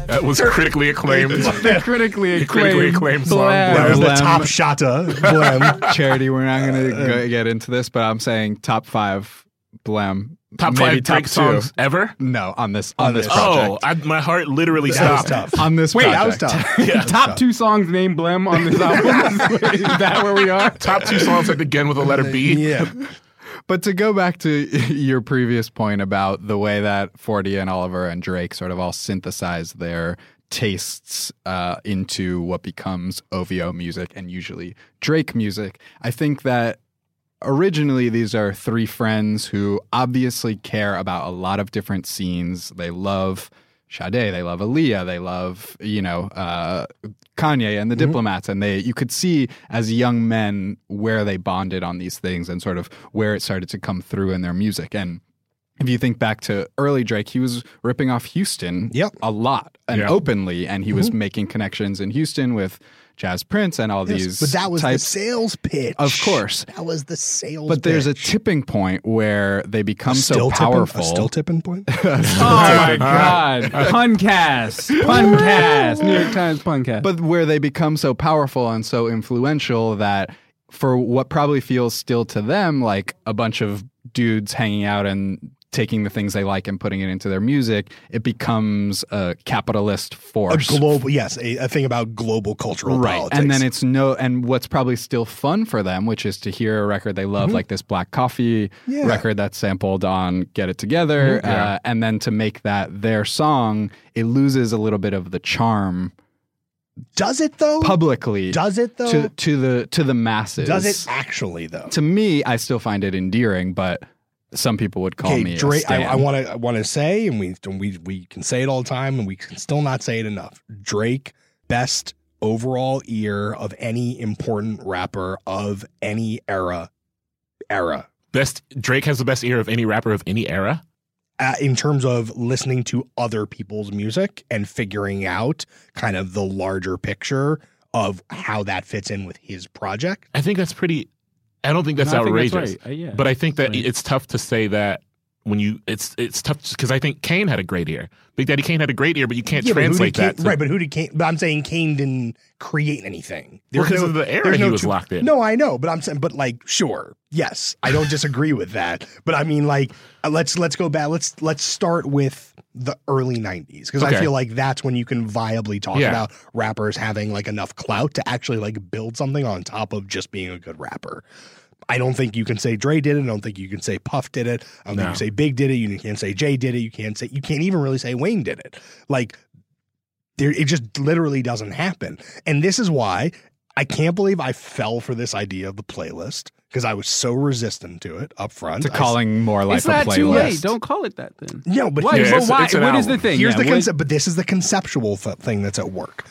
That was critically acclaimed. The critically acclaimed, critically acclaimed song. Blem. That was the Blem. top shata. Blem. Charity, we're not going to get into this, but I'm saying top five Blem. Top maybe five Drake two. songs ever? No, on this on, On this this. project. Oh, I, my heart literally That was stopped. tough. On this Wait, project. That was tough. Yeah. Top two songs named Blem on this album. Is that where we are? Top two songs that begin with the letter B. Yeah. But to go back to your previous point about the way that forty and Oliver and Drake sort of all synthesize their tastes uh, into what becomes O V O music and usually Drake music, I think that originally these are three friends who obviously care about a lot of different scenes. They love Sade, they love Aaliyah, they love, you know, uh, Kanye and the Mm-hmm. Diplomats, and they you could see as young men where they bonded on these things and sort of where it started to come through in their music. And if you think back to early Drake, he was ripping off Houston Yep. a lot and Yeah. openly, and he was making connections in Houston with Jazz Prince and all Yes, these but that was types. the sales pitch. Of course. That was the sales But there's a pitch. tipping point where they become so Still tipping- powerful. a still tipping point? Oh my God. Puncast. Puncast. New York Times Puncast. But where they become so powerful and so influential that for what probably feels still to them like a bunch of dudes hanging out and taking the things they like and putting it into their music, it becomes a capitalist A force. global, yes, a, a thing about global cultural Right. politics. And then it's no, and what's probably still fun for them, which is to hear a record they love, like this Black Coffee Yeah. record that's sampled on Get It Together, uh, and then to make that their song, it loses a little bit of the charm Does it though? publicly. Does it though? to to the to the masses? Does it actually though? To me, I still find it endearing, but some people would call me a Drake. I stan. want to. I want to say, and we we we can say it all the time, and we can still not say it enough. Drake, best overall ear of any important rapper of any era. Era. Best Drake has the best ear of any rapper of any era. Uh, in terms of listening to other people's music and figuring out kind of the larger picture of how that fits in with his project. I think that's pretty. I don't think that's No, I think outrageous. that's right. Uh, yeah. But I think that Right. it's tough to say that when you it's it's tough because I think Kane had a great ear. Big Daddy Kane had a great ear, but you can't Yeah, but who did translate Kane- that. To, right, but who did Kane? But I'm saying Kane didn't create anything. Well, There's 'cause no- of the era there's he no was tr- locked in. No, I know, but I'm saying, but like, sure, yes, I don't disagree with that. But I mean, like, uh, let's let's go back. Let's let's start with the early nineties because I Okay. feel like that's when you can viably talk Yeah. about rappers having like enough clout to actually like build something on top of just being a good rapper. I don't think you can say Dre did it. I don't think you can say Puff did it. I don't think No. you can say Big did it. You can't say Jay did it. You can't say you can't even really say Wayne did it. Like there, it just literally doesn't happen. And this is why I can't believe I fell for this idea of the playlist because I was so resistant to it up front. to I- calling more like it's a not playlist. too late. Don't call it that then. no, but Why? here's, Yeah, but it's- why? it's an What is the album. thing? here's Yeah, the what- concept. But this is the conceptual th- thing that's at work.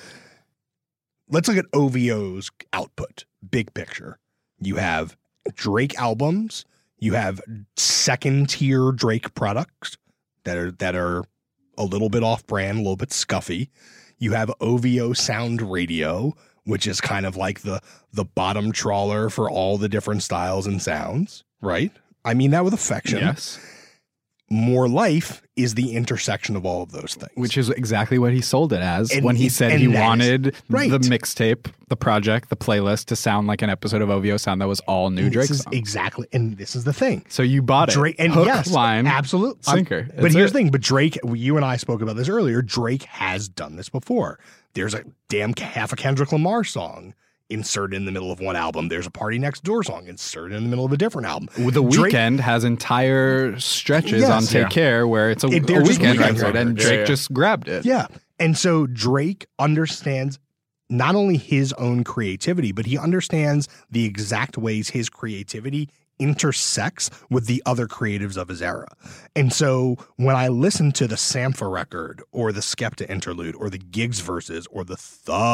Let's look at O V O's output. Big picture. You have Drake albums. You have second tier Drake products that are that are a little bit off brand, a little bit scuffy. You have O V O Sound Radio, which is kind of like the the bottom trawler for all the different styles and sounds, right? I mean that with affection. Yes. More Life is the intersection of all of those things. Which is exactly what he sold it as And when he it- said and he that is- wanted right. the mixtape, the project, the playlist to sound like an episode of O V O Sound that was all new And Drake this is songs. exactly, and this is the thing. So you bought it. Drake and Hook, yes, line, absolutely sinker. But That's here's it. the thing. But Drake, you and I spoke about this earlier. Drake has done this before. There's a damn half a Kendrick Lamar song inserted in the middle of one album. There's a Party Next Door song inserted in the middle of a different album. The Drake- Weeknd has entire stretches Yes. on Take Yeah. Care where it's a, It- a they're just weekend Weeknd record, and records. Drake Yeah, yeah. just grabbed it. Yeah. And so Drake understands not only his own creativity, but he understands the exact ways his creativity intersects with the other creatives of his era. And so when I listen to the Sampha record or the Skepta interlude or the Giggs verses or the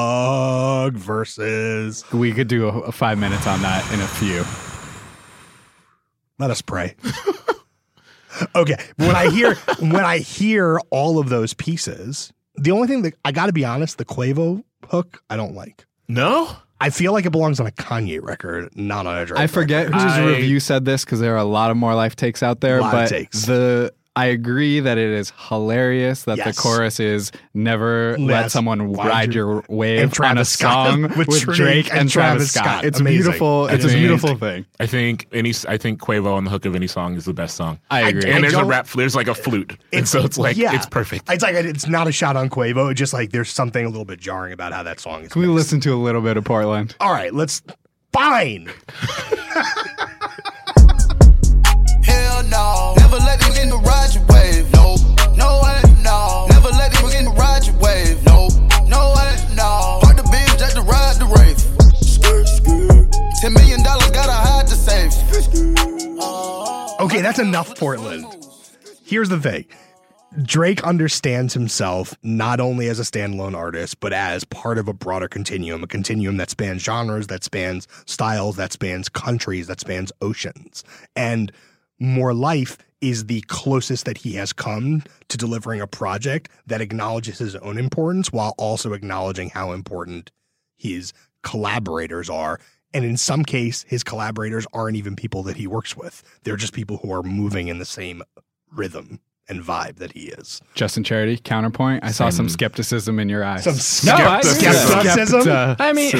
Thug verses, We could do a, a five minutes on that in a few. let us pray. Okay. When I hear when I hear all of those pieces, the only thing that I got to be honest, the Quavo hook, I don't like. No? I feel like it belongs on a Kanye record, not on a Drake. I forget record. whose I- review said this because there are a lot of More Life takes out there, Lot of but takes. the I agree that it is hilarious that Yes. the chorus is never let Yes. someone Ride ride your- your wave and on a Travis Scott song with with, Drake Drake and and Travis Travis Scott. Scott. It's Amazing. beautiful. It's a Amazing. beautiful thing. I think any. I think Quavo on the hook of any song is the best song. I agree. And I there's a don't- rap. There's like a flute, and so it's like yeah. it's perfect. It's like it's not a shot on Quavo. It's just like there's something a little bit jarring about how that song is. Can we mixed. listen to a little bit of Portland? All right, let's. Fine. Hell no. Never let him in the ride your wave. No, no, and no. Never let him in the ride your wave. No, no, and no. Park the beam just to ride the rave. Ten million dollars gotta hide to save. Okay, that's enough, Portland. Here's the thing. Drake understands himself not only as a standalone artist, but as part of a broader continuum, a continuum that spans genres, that spans styles, that spans countries, that spans oceans. And More Life is the closest that he has come to delivering a project that acknowledges his own importance while also acknowledging how important his collaborators are. And in some case, his collaborators aren't even people that he works with. They're just people who are moving in the same rhythm and vibe that he is. Justin Charity, counterpoint. I saw some skepticism in your eyes. Some No, I- skepticism. Skepta- I mean,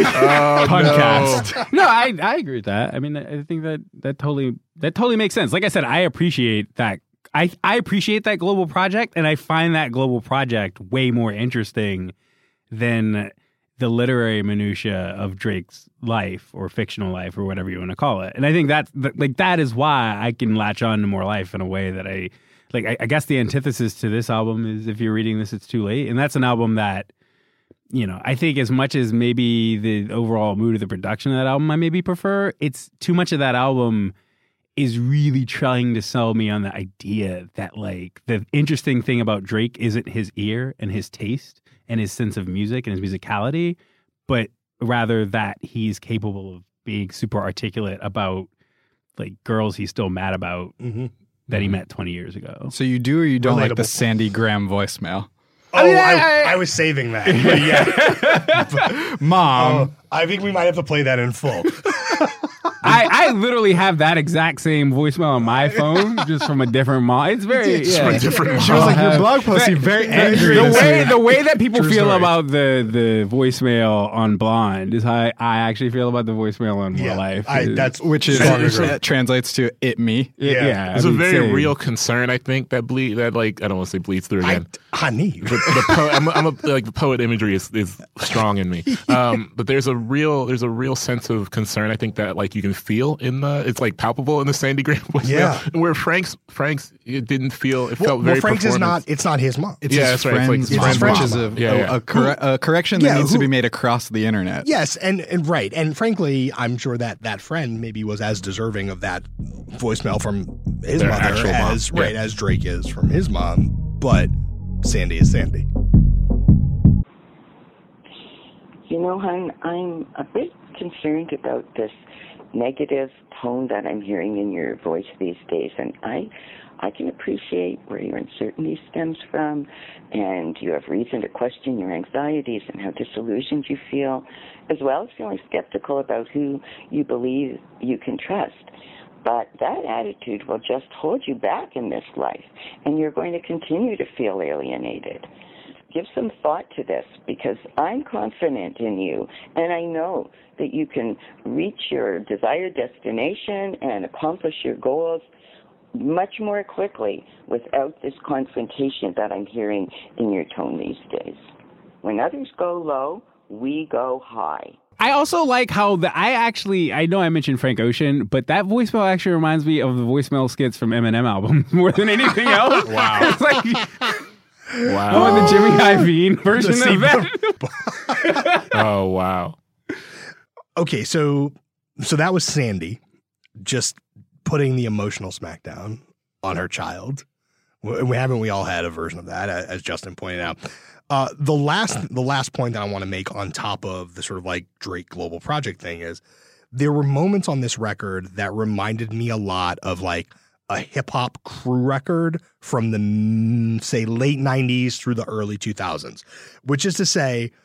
Podcast. no, I I agree with that. I mean, I think that that totally that totally makes sense. Like I said, I appreciate that. I I appreciate that global project, and I find that global project way more interesting than the literary minutia of Drake's life or fictional life or whatever you want to call it. And I think that's like that is why I can latch on to More Life in a way that I like. I, I guess the antithesis to this album is if you're reading this, it's too late, and that's an album that. You know, I think as much as maybe the overall mood of the production of that album I maybe prefer, it's too much of that album is really trying to sell me on the idea that like the interesting thing about Drake isn't his ear and his taste and his sense of music and his musicality, but rather that he's capable of being super articulate about like girls he's still mad about Mm-hmm. that he met twenty years ago. So you do or you don't like the Relatable. Sandy Graham voicemail? Oh, mean, I, I- I was saving that. But yeah. Mom. Oh, I think we might have to play that in full. I, I literally have that exact same voicemail on my phone, just from a different mom. It's very It's yeah. from a different She was like, your Uh, blog post seemed very angry. The this way week." the way that people True feel story. about the the voicemail on Blonde is how I, I actually feel about the voicemail on More Yeah, Life. I, It- that's Which is strong which agree. translates to it me. it- yeah. yeah. It's I a mean, very same. real concern. I think that bleed that like I don't want to say bleeds through I, again. honey. the, the po- I'm, a, I'm a, like the poet imagery is, is strong in me. Um, but there's a real there's a real sense of concern. I think that like you can feel in the it's like palpable in the Sandy Graham voicemail. Yeah. Where Frank's Frank's it didn't feel it Well, felt well, very Frank's is performance. not. It's not his mom. It's Yeah, his that's right. It's like friend's his mom, friend's which is mom. a, Yeah, a, yeah. a, corre- a correction that Yeah, needs who- to be made across the internet. Yes, and, and right, and frankly, I'm sure that that friend maybe was as deserving of that voicemail from his Their mother actual mom, as yeah. right as Drake is from his mom. But Sandy is Sandy. You know, hon, I'm a bit concerned about this negative tone that I'm hearing in your voice these days, and I I can appreciate where your uncertainty stems from, and you have reason to question your anxieties and how disillusioned you feel, as well as feeling skeptical about who you believe you can trust. But that attitude will just hold you back in this life, and you're going to continue to feel alienated. Give some thought to this, because I'm confident in you, and I know that you can reach your desired destination and accomplish your goals much more quickly without this confrontation that I'm hearing in your tone these days. When others go low, we go high. I also like how the I actually I know I mentioned Frank Ocean, but that voicemail actually reminds me of the voicemail skits from Eminem albums more than anything else. Wow, it's like Wow. oh, the Jimmy Iovine version The of that. Oh wow. Okay, so so that was Sandy just putting the emotional smackdown on her child. We we haven't we all had a version of that, a- as Justin pointed out. Uh, the last the last point that I want to make on top of the sort of like Drake Global Project thing is there were moments on this record that reminded me a lot of like a hip hop crew record from the mm, say late nineties through the early two thousands, which is to say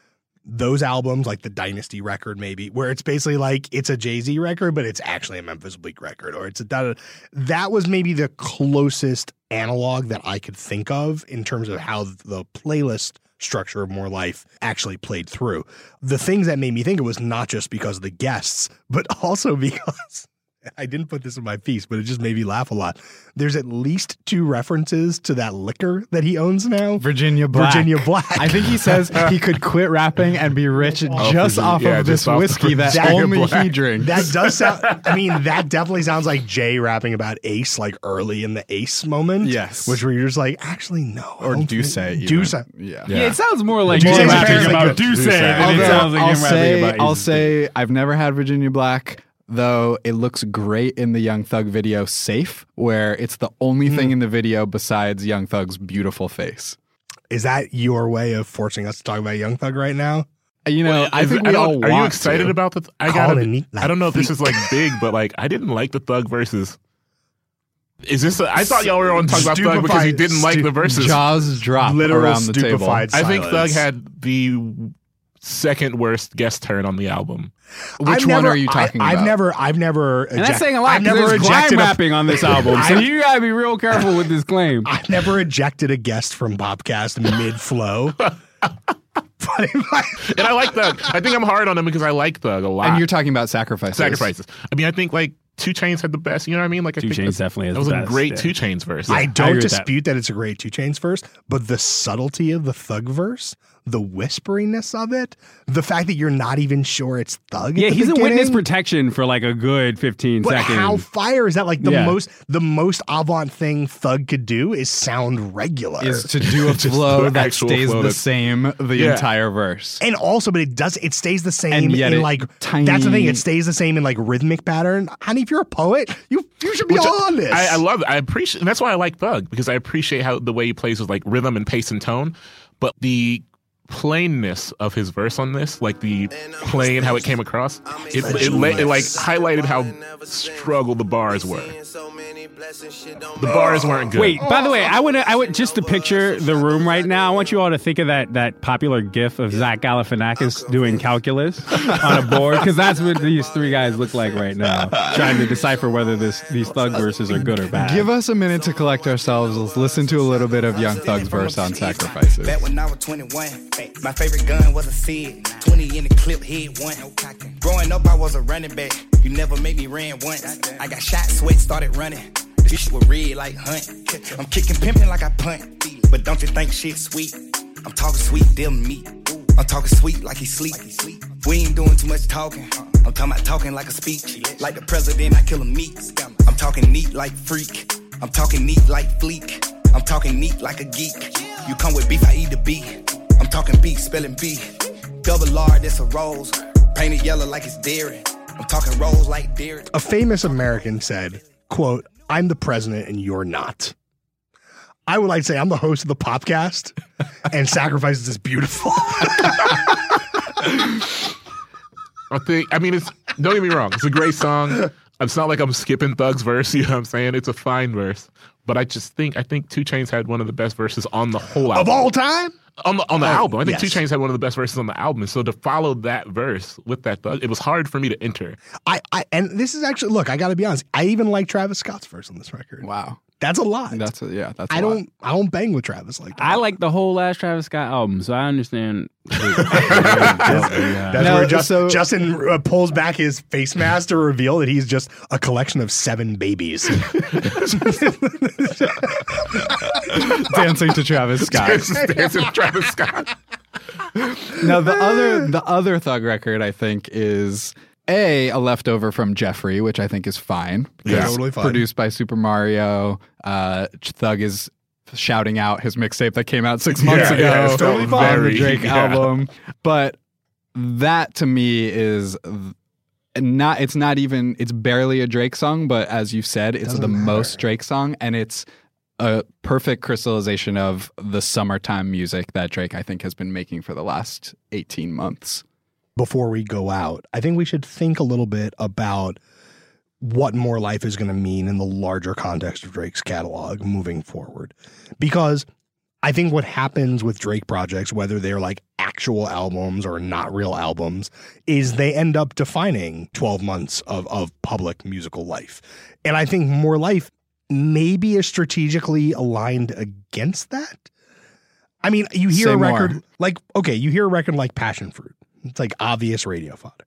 those albums, like the Dynasty record, maybe, where it's basically like it's a Jay-Z record, but it's actually a Memphis Bleak record, or it's a da- that was maybe the closest analog that I could think of in terms of how the playlist structure of More Life actually played through. The things that made me think it was not just because of the guests, but also because I didn't put this in my piece, but it just made me laugh a lot. There's at least two references to that liquor that he owns now. Virginia Black. Virginia Black. I think he says he could quit rapping and be rich just off yeah, of just this off whiskey the that Virginia only Black. he drinks. That does sound, I mean, that definitely sounds like Jay rapping about Ace, like early in the Ace moment. Yes. Which where you're just like, actually, no. I or don't Duce. think- even. Duce. Yeah. Yeah, it sounds more like Duce him is rapping very about good. Duce Duce. than it Although, sounds like I'll him rapping say, about I'll Ace. say, I've never had Virginia Black, though it looks great in the Young Thug video Safe, where it's the only thing in the video besides Young Thug's beautiful face. Is that your way of forcing us to talk about Young Thug right now? You know, I Is think it- we don't- all Are want you excited to. about the? I Call gotta. it neat I don't know if this like is like big, but like I didn't like the Thug verses. Is this? A, I thought y'all were on to talk about Thug because you Stupefied- didn't like the verses. Jaws drop Literal around the table. stupefied I think Thug silence. had the second worst guest turn on the album. Which I've one never- are you talking I, about? I've never, I've never, And that's eject- saying a lot I've because never there's grime ejected a, rapping on this album. So I- you gotta be real careful with this claim. I've never ejected a guest from Bobcast mid flow. But if I, And I like Thug. I think I'm hard on him because I like Thug a lot. And you're talking about Sacrifices. Sacrifices. I mean, I think like Two Chainz had the best. You know what I mean? Like I Two think Chainz that- definitely has That was the a best, great yeah. Two Chainz verse. I I don't agree with that. dispute that. it's a great Two Chainz verse, but the subtlety of the Thug verse, the whisperiness of it, the fact that you're not even sure it's Thug. Yeah, at the he's in beginning, witness protection for like a good fifteen But seconds. how fire is that? Like the Yeah. most, the most avant thing Thug could do is sound regular. Is to do a Just flow the that actual stays flow the that's- same the Yeah. entire verse. And also, but it does, it stays the same And yet in it like, tiny- that's the thing, it stays the same in like rhythmic pattern. Honey, if you're a poet, you you should be Which I- on this. I, I love it. I appreciate, and that's why I like Thug because I appreciate how the way he plays with like rhythm and pace and tone, but the plainness of his verse on this, like the plain how it came across, it it, la- it like highlighted how struggle the bars were. The bars weren't good. Wait, by the way, I would I would just to picture the room right now. I want you all to think of that that popular GIF of Zach Galifianakis doing calculus on a board because that's what these three guys look like right now, trying to decipher whether this these Thug verses are good or bad. Give us a minute to collect ourselves. Let's listen to a little bit of Young Thug's verse on Sacrifices. Back when I was twenty-one, my favorite gun was a Sid. twenty in the clip, hit one. Growing up, I was a running back. You never made me ran once. I got shot, sweat, started running. This shit was red like Hunt. I'm kicking, pimping like I punt. But don't you think shit sweet? I'm talking sweet, deal meat. I'm talking sweet like he sleep. We ain't doing too much talking. I'm talking about talking like a speech. Like the president, I kill him meat. I'm talking neat like freak. I'm talking neat like fleek. I'm talking neat like a geek. You come with beef, I eat the beef. I'm talking beef, spelling B. Double R, that's a rose. Painted yellow like it's dairy. I'm talking rose like dairy. A famous American said, quote, "I'm the president and you're not." I would like to say I'm the host of the podcast and Sacrifices is beautiful. I think. I mean, it's. Don't get me wrong. It's a great song. It's not like I'm skipping Thug's verse. You know what I'm saying? It's a fine verse. But I just think I think Two Chainz had one of the best verses on the whole album. Of all time? On the on the Oh, album. I think yes. Two Chainz had one of the best verses on the album. And so to follow that verse with that Thug, it was hard for me to enter. I, I and this is actually, look, I got to be honest. I even like Travis Scott's verse on this record. Wow. That's a lot. That's a, yeah, that's a I lot. don't I don't bang with Travis like that. I like the whole last Travis Scott album, so I understand. That's No, where Just, so- Justin uh, pulls back his face mask to reveal that he's just a collection of seven babies. Dancing to Travis Scott. Dancing with Travis Scott. Now the other the other Thug record I think is a a leftover from Jeffrey, which I think is fine. Yeah, because totally fine. Produced by Super Mario. Uh, Thug is shouting out his mixtape that came out six months Yeah, ago yeah, it's totally on fine. the Very- Drake yeah. album. But that to me is not. It's not even. It's barely a Drake song, but as you said, it's Doesn't the matter. most Drake song, and it's a perfect crystallization of the summertime music that Drake, I think, has been making for the last eighteen months. Before we go out, I think we should think a little bit about what More Life is going to mean in the larger context of Drake's catalog moving forward. Because I think what happens with Drake projects, whether they're like actual albums or not real albums, is they end up defining twelve months of, of public musical life. And I think More Life maybe is strategically aligned against that. I mean, you hear Say a record more. like, okay, you hear a record like Passion Fruit. It's like obvious radio fodder.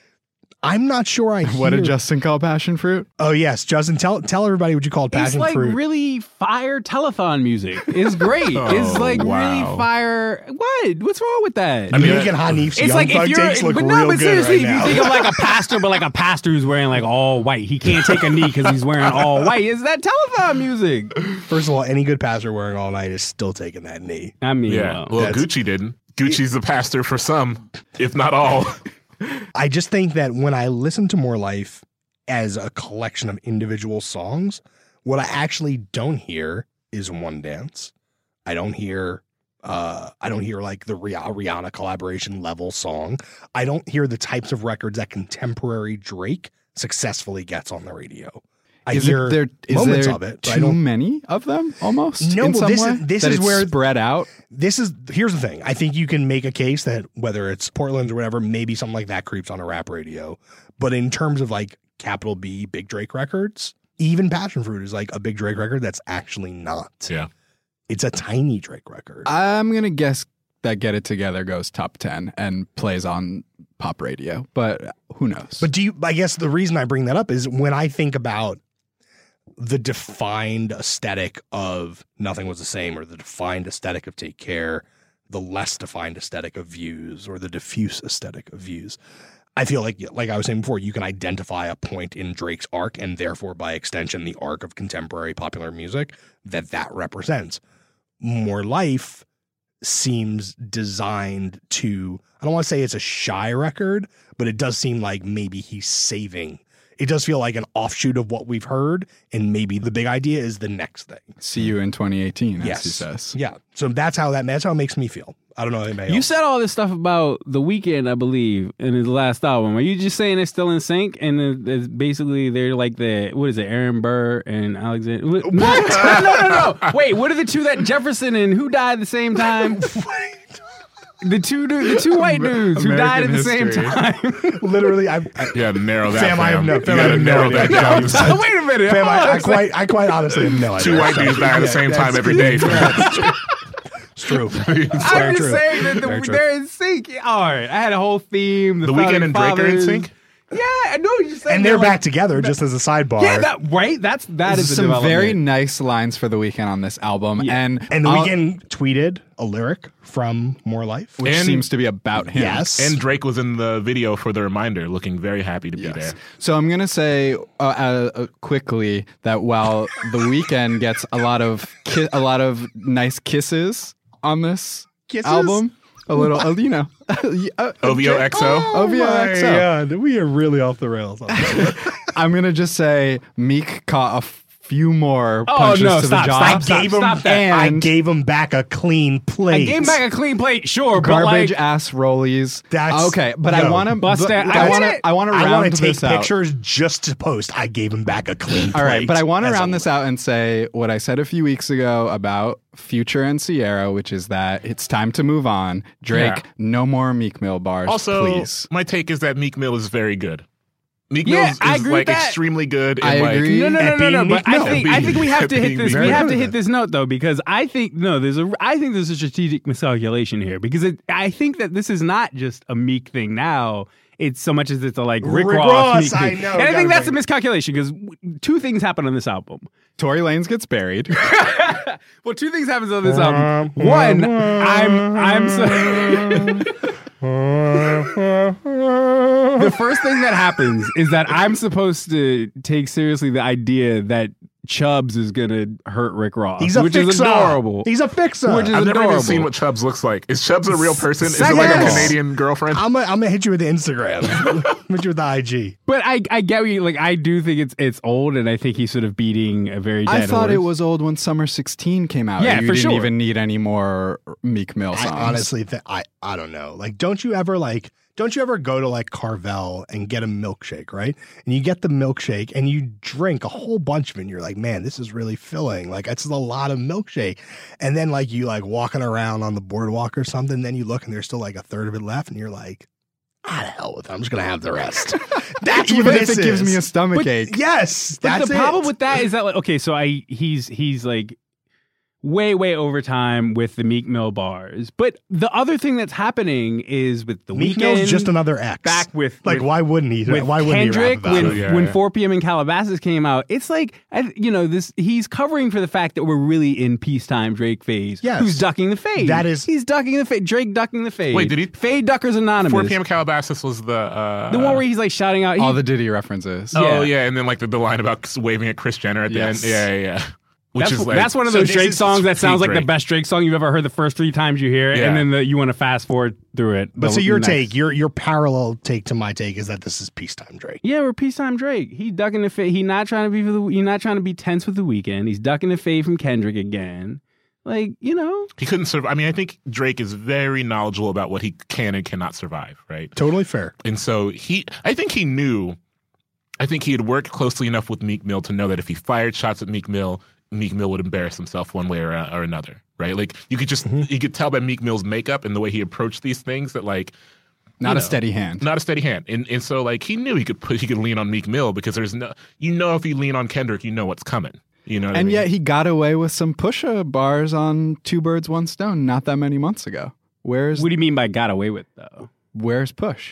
I'm not sure I hear. What did Justin call passion fruit? Oh, yes. Justin, tell tell everybody what you called It's Passion like Fruit. really fire telethon music. It's great. Oh, it's like wow. really fire. What? What's wrong with that? I mean, look at Hanif's it's Young like Thug if you're, takes look but real no, but good seriously, right if you now. think of like a pastor, but like a pastor who's wearing like all white, he can't take a knee because he's wearing all white. Is that telethon music? First of all, any good pastor wearing all night is still taking that knee. I mean, Yeah. well, Well, That's- Gucci didn't. Gucci's the pastor for some, if not all. I just think that when I listen to More Life as a collection of individual songs, what I actually don't hear is One Dance. I don't hear uh, I don't hear like the Rih- Rihanna collaboration level song. I don't hear the types of records that contemporary Drake successfully gets on the radio. I Is hear it there? Is moments there of it, but I too don't. many of them? Almost. No, in well, some this way? is- this That is it's where- spread out. This is here's the thing. I think you can make a case that whether it's Portland or whatever, maybe something like that creeps on a rap radio. But in terms of like capital B Big Drake records, even Passion Fruit is like a Big Drake record that's actually not. Yeah. It's a tiny Drake record. I'm gonna guess that Get It Together goes top ten and plays on pop radio, but who knows? But do you I guess the reason I bring that up is when I think about the defined aesthetic of Nothing Was the Same, or the defined aesthetic of Take Care, the less defined aesthetic of Views, or the diffuse aesthetic of Views, I feel like, like I was saying before, you can identify a point in Drake's arc, and therefore, by extension, the arc of contemporary popular music that that represents. More Life seems designed to, I don't want to say it's a shy record, but it does seem like maybe he's saving. It does feel like an offshoot of what we've heard, and maybe the big idea is the next thing. See you in twenty eighteen, as Yes. he says. Yeah. So that's how that that's how it makes me feel. I don't know anybody you else. said all this stuff about The Weeknd, I believe, in his last album. Are you just saying it's still in sync? And it- it's basically they're like the what is it, Aaron Burr and Alexander? What? no, no, no, no. Wait, what are the two that Jefferson and who died at the same time? The two dudes, the two white dudes who died at the American same history. time. Literally, I, I You had to narrow that. Fam, I have no- You fam, I gotta have no narrow idea. that No, down. Wait a minute. fam, hold I, on I a second. quite, I quite honestly have no idea. Two white dudes died at the same time every day. It's true. I'm Very just true. saying that Very the, true. they're in sync. All right, I had a whole theme. The, The founding Weeknd and Drake are in fathers. sync? Yeah, I know you're saying. And they're like- back together, just as a sidebar. Yeah, that right. That's that There's is a some development. very nice lines for The Weeknd on this album, Yeah. and and The I'll- Weeknd tweeted a lyric from More Life. which And- seems to be about him. Yes. And Drake was in the video for The Reminder, looking very happy to be there. So I'm gonna say uh, uh, uh, quickly that while The Weeknd gets a lot of ki- a lot of nice kisses on this Kisses? album, a little, uh, you know, uh, O V O X O. O V O X O. God, we are really off the rails. I'm gonna just say Meek caught a f- few more Oh, punches no, to stop, the stop, jaw. stop. gave him, that. I And- gave him back a clean plate. I gave back a clean plate, sure, Garbage but like, ass rollies. That's- okay, but I no. want to. Bust that- I that's want it. to. I want to I round want to take this out. pictures just to post. I gave him back a clean plate. All right, but I want to as round a- this out and say what I said a few weeks ago about Future and Sierra, which is that it's time to move on. Drake, Yeah. no more Meek Mill bars, Also, please. my take is that Meek Mill is very good. Meek Yeah, Mill is, I is agree like with that. extremely good. I And like, agree. no, no, no, At no, no. being But Meek I Mill. think I think we have to hit Being this. Meek We Mill. have to hit this note though, because I think no, there's a. I think there's a strategic miscalculation here because it, I think that this is not just a Meek thing now. It's so much as it's a like Rick, Rick Ross. Ross, Meek I thing. know, and I gotta think that's a bring it. miscalculation because two things happen on this album. Tory Lanez gets buried. Well, two things happens on this album. One, I'm I'm so. The first thing that happens is that I'm supposed to take seriously the idea that Chubbs is gonna hurt Rick Ross, He's a which fixer. is adorable. He's a fixer. Which is I've never even adorable. seen what Chubbs looks like. Is Chubbs a real person? Is it Second like of a all- Canadian girlfriend? I'm gonna I'm gonna hit you with the Instagram. I'm gonna hit you with the I G. But I, I get what you like. I do think it's it's old, and I think he's sort of beating a very. Dead I thought it horse. was old when Summer sixteen came out. Yeah, you for didn't sure. even need any more Meek Mill I songs. honestly think I I don't know. Like, don't you ever like? don't you ever go to like Carvel and get a milkshake, right? And you get the milkshake and you drink a whole bunch of it and you're like, man, this is really filling. Like it's a lot of milkshake. And then like you like walking around on the boardwalk or something, then you look and there's still like a third of it left and you're like, ah, the hell with it. I'm just going to have the rest. That's Even what if this it gives is. me a stomach But- ache. Yes, But that's the problem it. with that is that, like, okay, so I he's he's like way way over time with the Meek Mill bars. But the other thing that's happening is with the Meek Weeknd, Mill's just another X. back with like, with, why wouldn't he? with Why wouldn't Kendrick he rap about when it? Yeah, when yeah. four p.m. in Calabasas came out. It's like I, you know this. He's covering for the fact that we're really in peacetime Drake phase. Yes. Who's ducking the fade? That is- he's ducking the fade. Drake ducking the fade. Wait, did he- Fade Duckers Anonymous. four p.m. Calabasas was the uh, The one where he's like shouting out. All he- the Diddy references. oh yeah. yeah, and then like the, the line about waving at Kris Jenner at the Yes. end. Yeah, yeah, yeah. Which That's, is like that's one of so those this Drake is songs that sounds like Drake. the best Drake song you've ever heard the first three times you hear it, Yeah. and then the, you want to fast forward through it. But the- so your the take, next- your your parallel take to my take is that this is peacetime Drake. Yeah, we're peacetime Drake. He ducking the fade. He not trying to be for the. He not trying to be tense with the Weeknd. He's ducking the fade from Kendrick again. Like you know, he couldn't survive. I mean, I think Drake is very knowledgeable about what he can and cannot survive, right? Totally fair. And so he, I think he knew, I think he had worked closely enough with Meek Mill to know that if he fired shots at Meek Mill, Meek Mill would embarrass himself one way or, or another, right? Like you could just, Mm-hmm. you could tell by Meek Mill's makeup and the way he approached these things that like, Not you a know, steady hand. not a steady hand. And and so like he knew he could put, he could lean on Meek Mill because there's no, you know, if you lean on Kendrick, you know what's coming. You know what I And mean? yet he got away with some Pusha bars on Two Birds, One Stone not that many months ago. Where's what do you mean by got away with though? where's Push?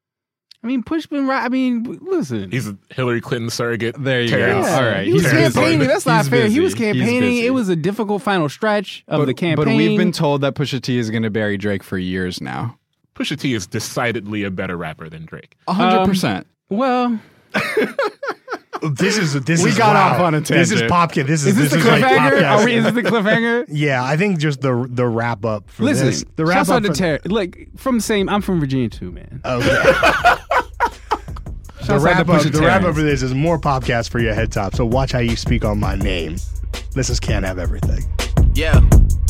I mean, Push been right. I mean, listen. He's a Hillary Clinton surrogate. There you Terrence. go. All right, he was Terrence campaigning. Owens. That's not He's fair. He was busy. He's campaigning. busy. It was a difficult final stretch of but, the campaign. But we've been told that Pusha T is going to bury Drake for years now. Pusha T is decidedly a better rapper than Drake. A hundred percent. well. This is this We is got wow. off on a This is tangent. Popkin. This is Is this, the is like cliffhanger? podcast. Are we, is this the cliffhanger? Yeah, I think just the the wrap up for Listen, this. The wrap shouts up out to for, Terry. Like from the same. I'm from Virginia too, man. okay. the Shouts out wrap to up Pusha the wrap up Terrence. for this is more podcast for your head top. So watch how you speak on my name. This is Can't Have Everything. Yeah.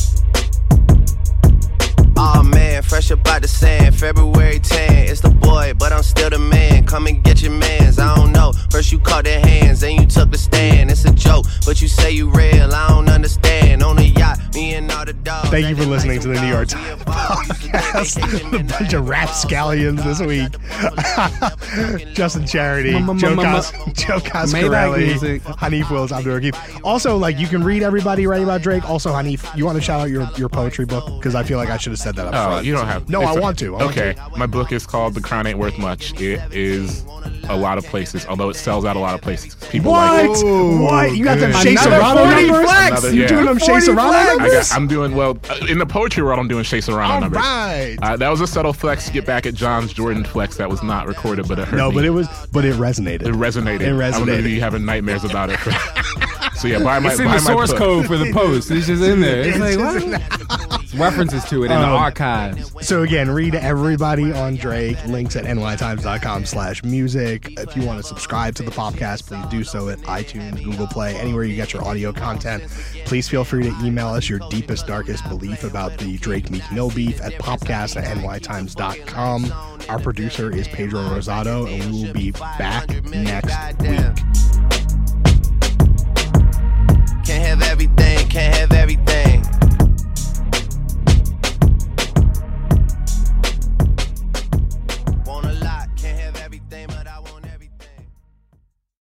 Oh man, fresh up out the sand, February tenth. It's the boy, but I'm still the man. Come and get your mans. I don't know. First you caught their hands, then you took the stand. It's a joke, but you say you real. I don't understand. On the yacht, me and all the dogs. Thank you for listening to the New York Times podcast. A bunch of rapscallions this week. Justin Charity, Ma- ma- Joe, ma- ma- Cos- Joe Maybach music. Coscarelli, Hanif Wills, Abdul Rakib. Also, like you can read everybody writing about Drake. Also, Hanif, you want to shout out your, your poetry book? Because I feel like I should have said that up Oh, front. you don't have. No, it's I a- want to. I want okay, to. my book is called "The Crown Ain't Worth Much." It is a lot of places, although it sells out a lot of places. People What? like. What? You got them Shea Another Serrano forty numbers? flex. Another- You yeah. doing them Shea forty Serrano flex. I numbers? got, I'm doing well uh, in the poetry world. I'm doing Shea Serrano All numbers. right. Uh, that was a subtle flex to get back at John's Jordan flex. That was not recorded, but it hurt No, me. but it was, but it resonated. It resonated. It I'm gonna resonated. be having nightmares about it. so yeah, buy my It's in buy the my source book. code for the post. It's just in there. It's like what? References to it in the Um, archives. So again, read everybody on Drake. Links at n y times dot com slash music. If you want to subscribe to the podcast, please do so at iTunes, Google Play, anywhere you get your audio content. Please feel free to email us your deepest, darkest belief about the Drake Meek Mill beef at popcast at n y times dot com. Our producer is Pedro Rosado, and we will be back next week.